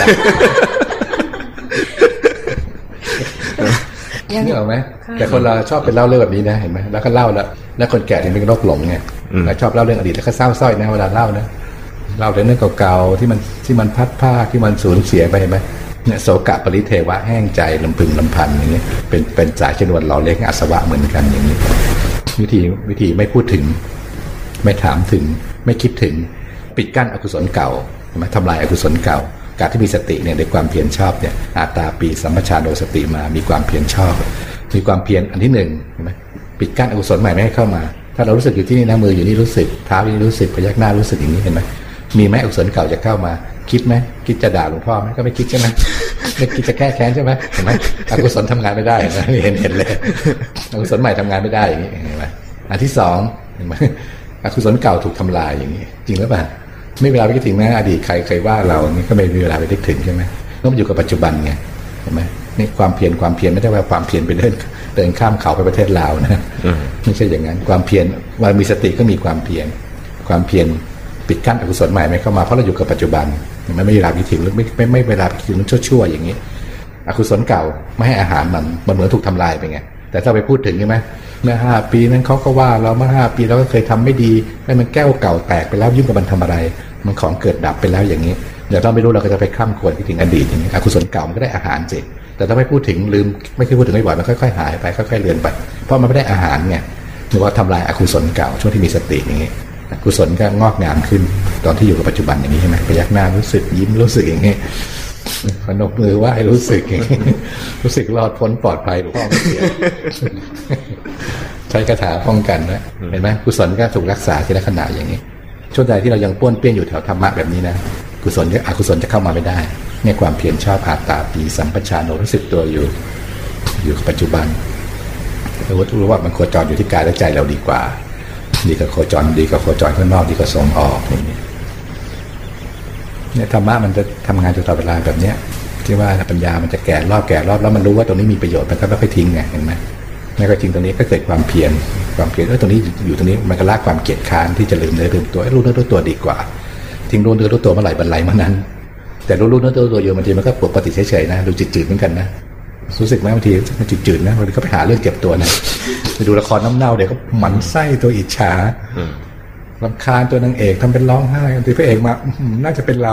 นึกออกไหมแต่คนเราชอบเป็นเล่าเรื่องแบบนี้นะเห็นไหมแล้วก็เล่าแล้วแล้วคนแก่ที่เป็นโรคหลงไงชอบเล่าเรื่องอดีตแล้วก็เศร้าส้อยนะเวลาเล่านะเล่าเรื่องเก่าๆที่มันที่มันพัดผ้าที่มันสูญเสียไปเห็นไหมเนี่ยโสกะปริเทวะแห้งใจลำพึงลำพันอย่างนี้เป็นเป็นสายชนวนหล่อเลี้ยงอาสวะเหมือนกันอย่างนี้วิธีวิธีไม่พูดถึงไม่ถามถึงไม่คิดถึงปิดกั้นอกุศลเก่าใช่ไหมทำลายอกุศลเก่าการที่มีสติเนี่ยด้วยความเพียรชอบเนี่ยอาตาปีสัมปชาโนสติมามีความเพียรชอบมีความเพียรอันที่หนึ่งใช่ไหมปิดกั้นอกุศลใหม่ไม่ให้เข้ามาถ้าเรารู้สึกอยู่ที่นี่นะมืออยู่นี่รู้สึกเท้าอยู่นี่รู้สึกพยักหน้ารู้สึกอย่างนี้เห็นไหมมีไหมอกุศลเก่าจะเข้ามาคิดไหมคิดจะด่าหลวงพ่อไหมก็ไม่คิดใช่ไหมไม่คิดจะแก้แค้นใช่ไหมเห็นไหมอกุศลทำงานไม่ได้นะเห็นเห็นเลยอกุศลใหม่ทำงานไม่ได้อย่างนี้เห็นไหมอันที่สองเห็นไหมอกุศลเก่าถูกทำลายอย่างนี้จริงหรือเปล่าไม่เวลาไปคิดถึงนะอดีตใครเคยว่าเรานี่ก็ไม่มีเวลาไปคิดถึงใช่ไหมต้องอยู่กับปัจจุบันไงเห็นไหมนี่ความเพียรความเพียรไม่ได้ว่าความเพียรไปเดินเดินข้ามเขาไปประเทศลาวนะไม่ใช่อย่างนั้นความเพียรว่ามีสติก็มีความเพียรความเพียรปิดกั้นอกุศลใหม่ไม่เข้ามาเพราะเราอยู่กับปัจจุบันไม่ไม่เวลาคิดถึงหรือไม่ไม่ไม่เวลาคิดถึงชั่วๆอย่างนี้อกุศลเก่าไม่ให้อาหารมันมันเหมือนถูกทำลายไปไงแต่ถ้าไปพูดถึงใช่ไหมเมื่อห้าปีนั้นเขาก็ว่าเราเมื่อห้าปีเราก็เคยทำไม่ดีให้มันแก้วเก่าแตกไปแล้วยุ่งกับมันทำอะไรมันของเกิดดับไปแล้วอย่างนี้เดี๋ยวเราไม่รู้เราก็จะไปคร่ำครวญคิดถึงอดีตอย่างนี้อกุศลเก่ามันก็ได้อาหารสิแต่ถ้าไม่พูดถึงลืมไม่เคยพูดถึงบ่อยๆมันค่อยๆหายไปค่อยๆเลือนไปเพราะมันไม่ได้อาหารไงหรือว่าทำลายอกุศลเก่าช่วงที่มีสติอย่างนี้กุศลก็งอกงามขึ้นตอนที่อยู่กับปัจจุบันอย่างนี้ใช่ไหมพยักหน้ารู้สึกยิ้มรู้สึกอย่างนี้พนมมือไหว้รู้สึกอย่างนี้รู้สึกรอดพ้นปลอดภัยหลวงพ่อไม่เสียใช้คาถาป้องกันนะเห็นไหมกุศลก็ถูกรักษาที่ลักษณะอย่างนี้ช่วงใดที่เรายังป้วนเปี้ยนอยู่แถวธรรมะแบบนี้นะกุศลอกุศลจะเข้ามาไม่ได้ในความเพียรชอบอาตาปีสัมปชาโนรู้สึกตัวอยู่อยู่กับปัจจุบันรู้รู้ว่ามันโคจรอยู่ที่กายและใจเราดีกว่าดีกับโคจรดีกับโคจรข้างนอกดีกับส่งออกอย่างนี้เนี่ยธรรมะมันจะทำงานอยู่ตลอดเวลาแบบเนี้ยที่ว่าปัญญามันจะแก่รอบแก่รอบแล้วมันรู้ว่าตรงนี้มีประโยชน์มันก็ไม่ค่อยทิ้งไงเห็นไหมไม่ค่อยทิ้งตรงนี้ก็เกิดความเพียรความเพียรเออตรงนี้อยู่ตรงนี้มันก็ละความเกียจค้านที่จะลืมเนื้อลืมตัวรู้เนื้อรู้ตัวดีกว่าทิ้งรู้เนื้อรู้ตัวเมื่อไหร่บรรลัยเมื่อนั้นแต่รู้รู้เนื้อรู้ตัวอยู่บางทีมันก็ปกติเฉยๆนะดูจืดๆเหมือนกันนะรู้สึกไหมบางทีมันจืดๆนะบางทีก็ไปหาเรื่องเก็บตัวนะไปดูละครน้ำเน่าเดี๋ยวก็หมั่นไส้ตัวอิจฉารำคาญตัวนางเอกทำเป็นร้องไห้ทีพระเอกมาน่าจะเป็นเรา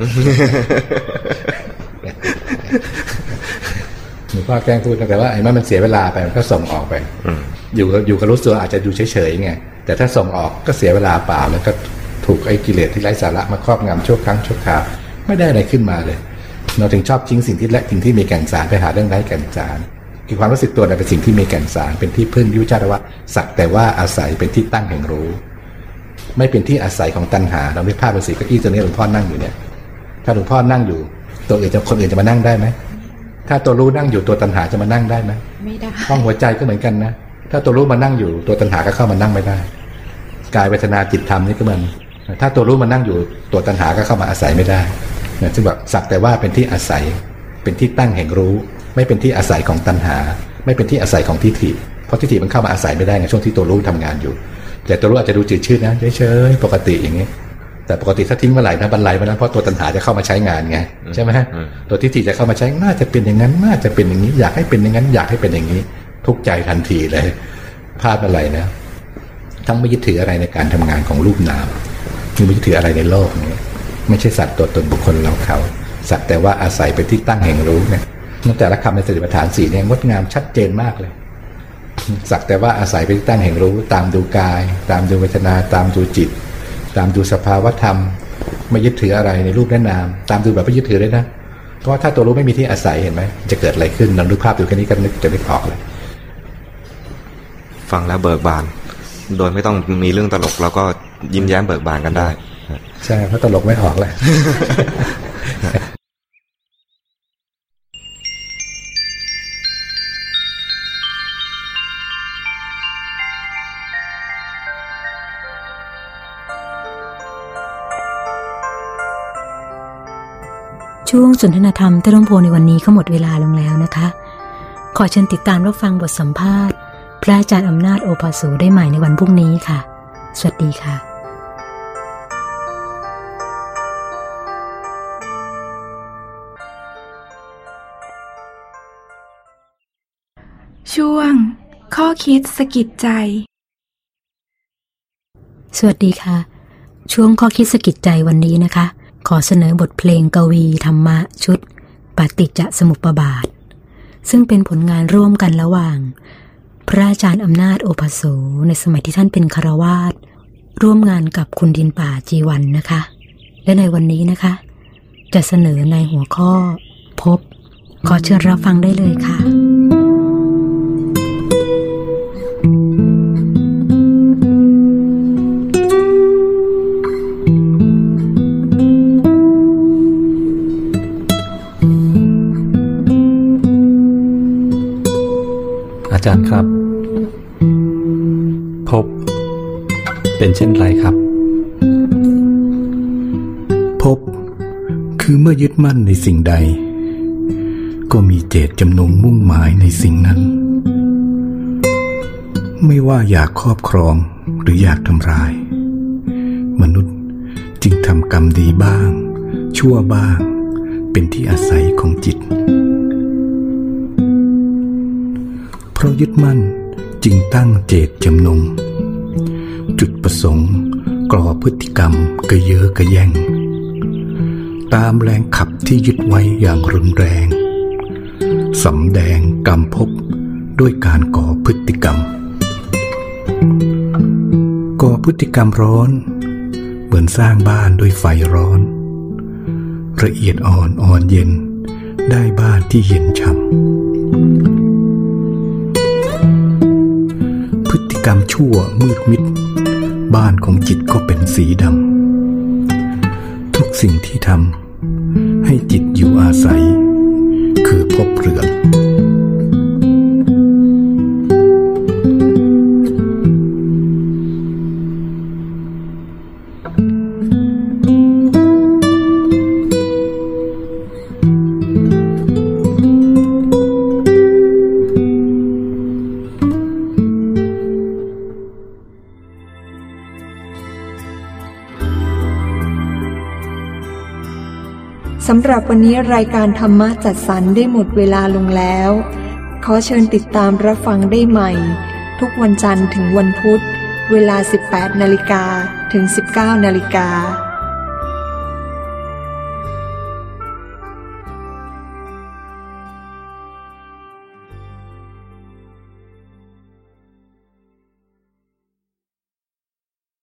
หนูพ่อแกล้งพูดแต่ว่าไอ้มันเสียเวลาไปมันก็ส่งออกไปอยู่อยู่กับรู้ตัวอาจจะดูเฉยๆไงแต่ถ้าส่งออกก็เสียเวลาเปล่าแล้วก็ถูกไอ้กิเลสที่ไร้สาระมาครอบงำชั่วครั้งชั่วคราวไม่ได้อะไรขึ้นมาเลยเราถึงชอบทิ้งสิ่งที่และสิ่งที่มีแก่นสารไปหาเรื่องไร้แก่นสารคือความรู้สึกตัวเป็นสิ่งที่มีแก่นสารเป็นที่พึ่งยุจารวะสักแต่ว่าอาศัยเป็นที่ตั้งแห่งรู้ไม่เป็นที่อาศัยของตัณหาเราไม่พลาดเป็นสีเก้าอี้ตัวนี้หลวงพ่อนั่งอยู่เนี่ยถ้าหลวงพ่อนั่งอยู่ตัวอื่นจะคนอื่นจะมานั่งได้ไหมถ้าตัวรู้นั่งอยู่ตัวตัณหาจะมานั่งได้ไหมไม่ได้ห้องหัวใจก็เหมือนกันนะถ้าตัวรู้มานั่งอยู่ตัวตัณหาก็เข้ามานั่งไม่ได้กายเวทนาจิตธรรมนี่ก็เหมือนถ้าตัวรู้มานั่งอยู่ตัวตัณหาก็เข้ามาอาศัยไม่ได้นะซึ่งแบบสักแต่ว่าเป็นที่อาศัยเป็นที่ตั้งแห่งรู้ไม่เป็นที่อาศัยของตัณหาไม่เป็นที่อาศัยของทิฏฐิเพราะทิฏฐิมันเข้ามาอาศัยไม่ได้ในช่วงที่ตัวรู้ทำงานอยู่แต่ตัวรู้อาจจะดูจืดชืดนะเฉยๆปกติอย่างนี้แต่ปกติถ้าทิ้งเมื่อไหร่นะบรรลัยเมื่อนั้นเพราะตัวตัณหาจะเข้ามาใช้งานไงใช่ไหมตัวทิฏฐิจะเข้ามาใช้น่าจะเป็นอย่างนั้นน่าจะเป็นอย่างนี้อยากให้เป็นอย่างนั้นอยากให้เป็นอย่างนี้ทุกข์ใจทันทีเลยพลาดอะไรนะทั้งไม่ยึดถืออะไรในการทำงานของรูปนามไม่ยึดถืออะไรในโลกนี้ไม่ใช่สัตว์ตัวตนบุคคลเราเขาสัตว์แต่ว่าอาศัยเป็นที่ตั้งแห่งรู้เนี่ยแต่ละคำในสติปัฏฐานสี่เนี่ยงดงามชัดเจนมากเลยสักแต่ว่าอาศัยเป็นที่ตั้งแห่งรู้ตามดูกายตามดูเวทนาตามดูจิตตามดูสภาวธรรมไม่ยึดถืออะไรในรูปและนามตามดูแบบไม่ยึดถือเลยนะเพราะว่าถ้าตัวรู้ไม่มีที่อาศัยเห็นไหมจะเกิดอะไรขึ้นลองดูภาพดูแค่นี้ก็นึกจะนึกออกเลยฟังแล้วเบิกบานโดยไม่ต้องมีเรื่องตลกเราก็ยิ้มแย้มเบิกบานกันได้ใช่เพราะตลกไม่ออกเลยช่วงสนทนาธรรมใต้ร่มโพในวันนี้ก็หมดเวลาลงแล้วนะคะขอเชิญติดตามรับฟังบทสัมภาษณ์พระอาจารย์อำนาจโอภาโสได้ใหม่ในวันพรุ่งนี้ค่ะสวัสดีค่ะช่วงข้อคิดสะกิดใจสวัสดีค่ะช่วงข้อคิดสะกิดใจวันนี้นะคะขอเสนอบทเพลงกวีธรรมะชุดปฏิจจสมุปบาทซึ่งเป็นผลงานร่วมกันระหว่างพระอาจารย์อำนาจโอภาโสในสมัยที่ท่านเป็นฆราวาสร่วมงานกับคุณดินป่าจีวันนะคะและในวันนี้นะคะจะเสนอในหัวข้อพบขอเชิญรับฟังได้เลยค่ะอาจารย์ครับพบเป็นเช่นไรครับพบคือเมื่อยึดมั่นในสิ่งใดก็มีเจตจำนงมุ่งหมายในสิ่งนั้นไม่ว่าอยากครอบครองหรืออยากทำลายมนุษย์จึงทำกรรมดีบ้างชั่วบ้างเป็นที่อาศัยของจิตเพราะยึดมั่นจึงตั้งเจตจำนงจุดประสงค์ก่อพฤติกรรมกระเยาะกระแย่งตามแรงขับที่ยึดไว้อย่างรุนแรงสำแดงกรรมภพด้วยการก่อพฤติกรรมก่อพฤติกรรมร้อนเหมือนสร้างบ้านด้วยไฟร้อนละเอียดอ่อนอ่อนเย็นได้บ้านที่เย็นฉ่ำพฤติกรรมชั่วมืดมิดบ้านของจิตก็เป็นสีดำทุกสิ่งที่ทำให้จิตอยู่อาศัยคือภพเรือนสำหรับวันนี้รายการธรรมะจัดสรรได้หมดเวลาลงแล้วขอเชิญติดตามรับฟังได้ใหม่ทุกวันจันทร์ถึงวันพุธเวลา สิบแปดนาฬิกา ถึง สิบเก้านาฬิกา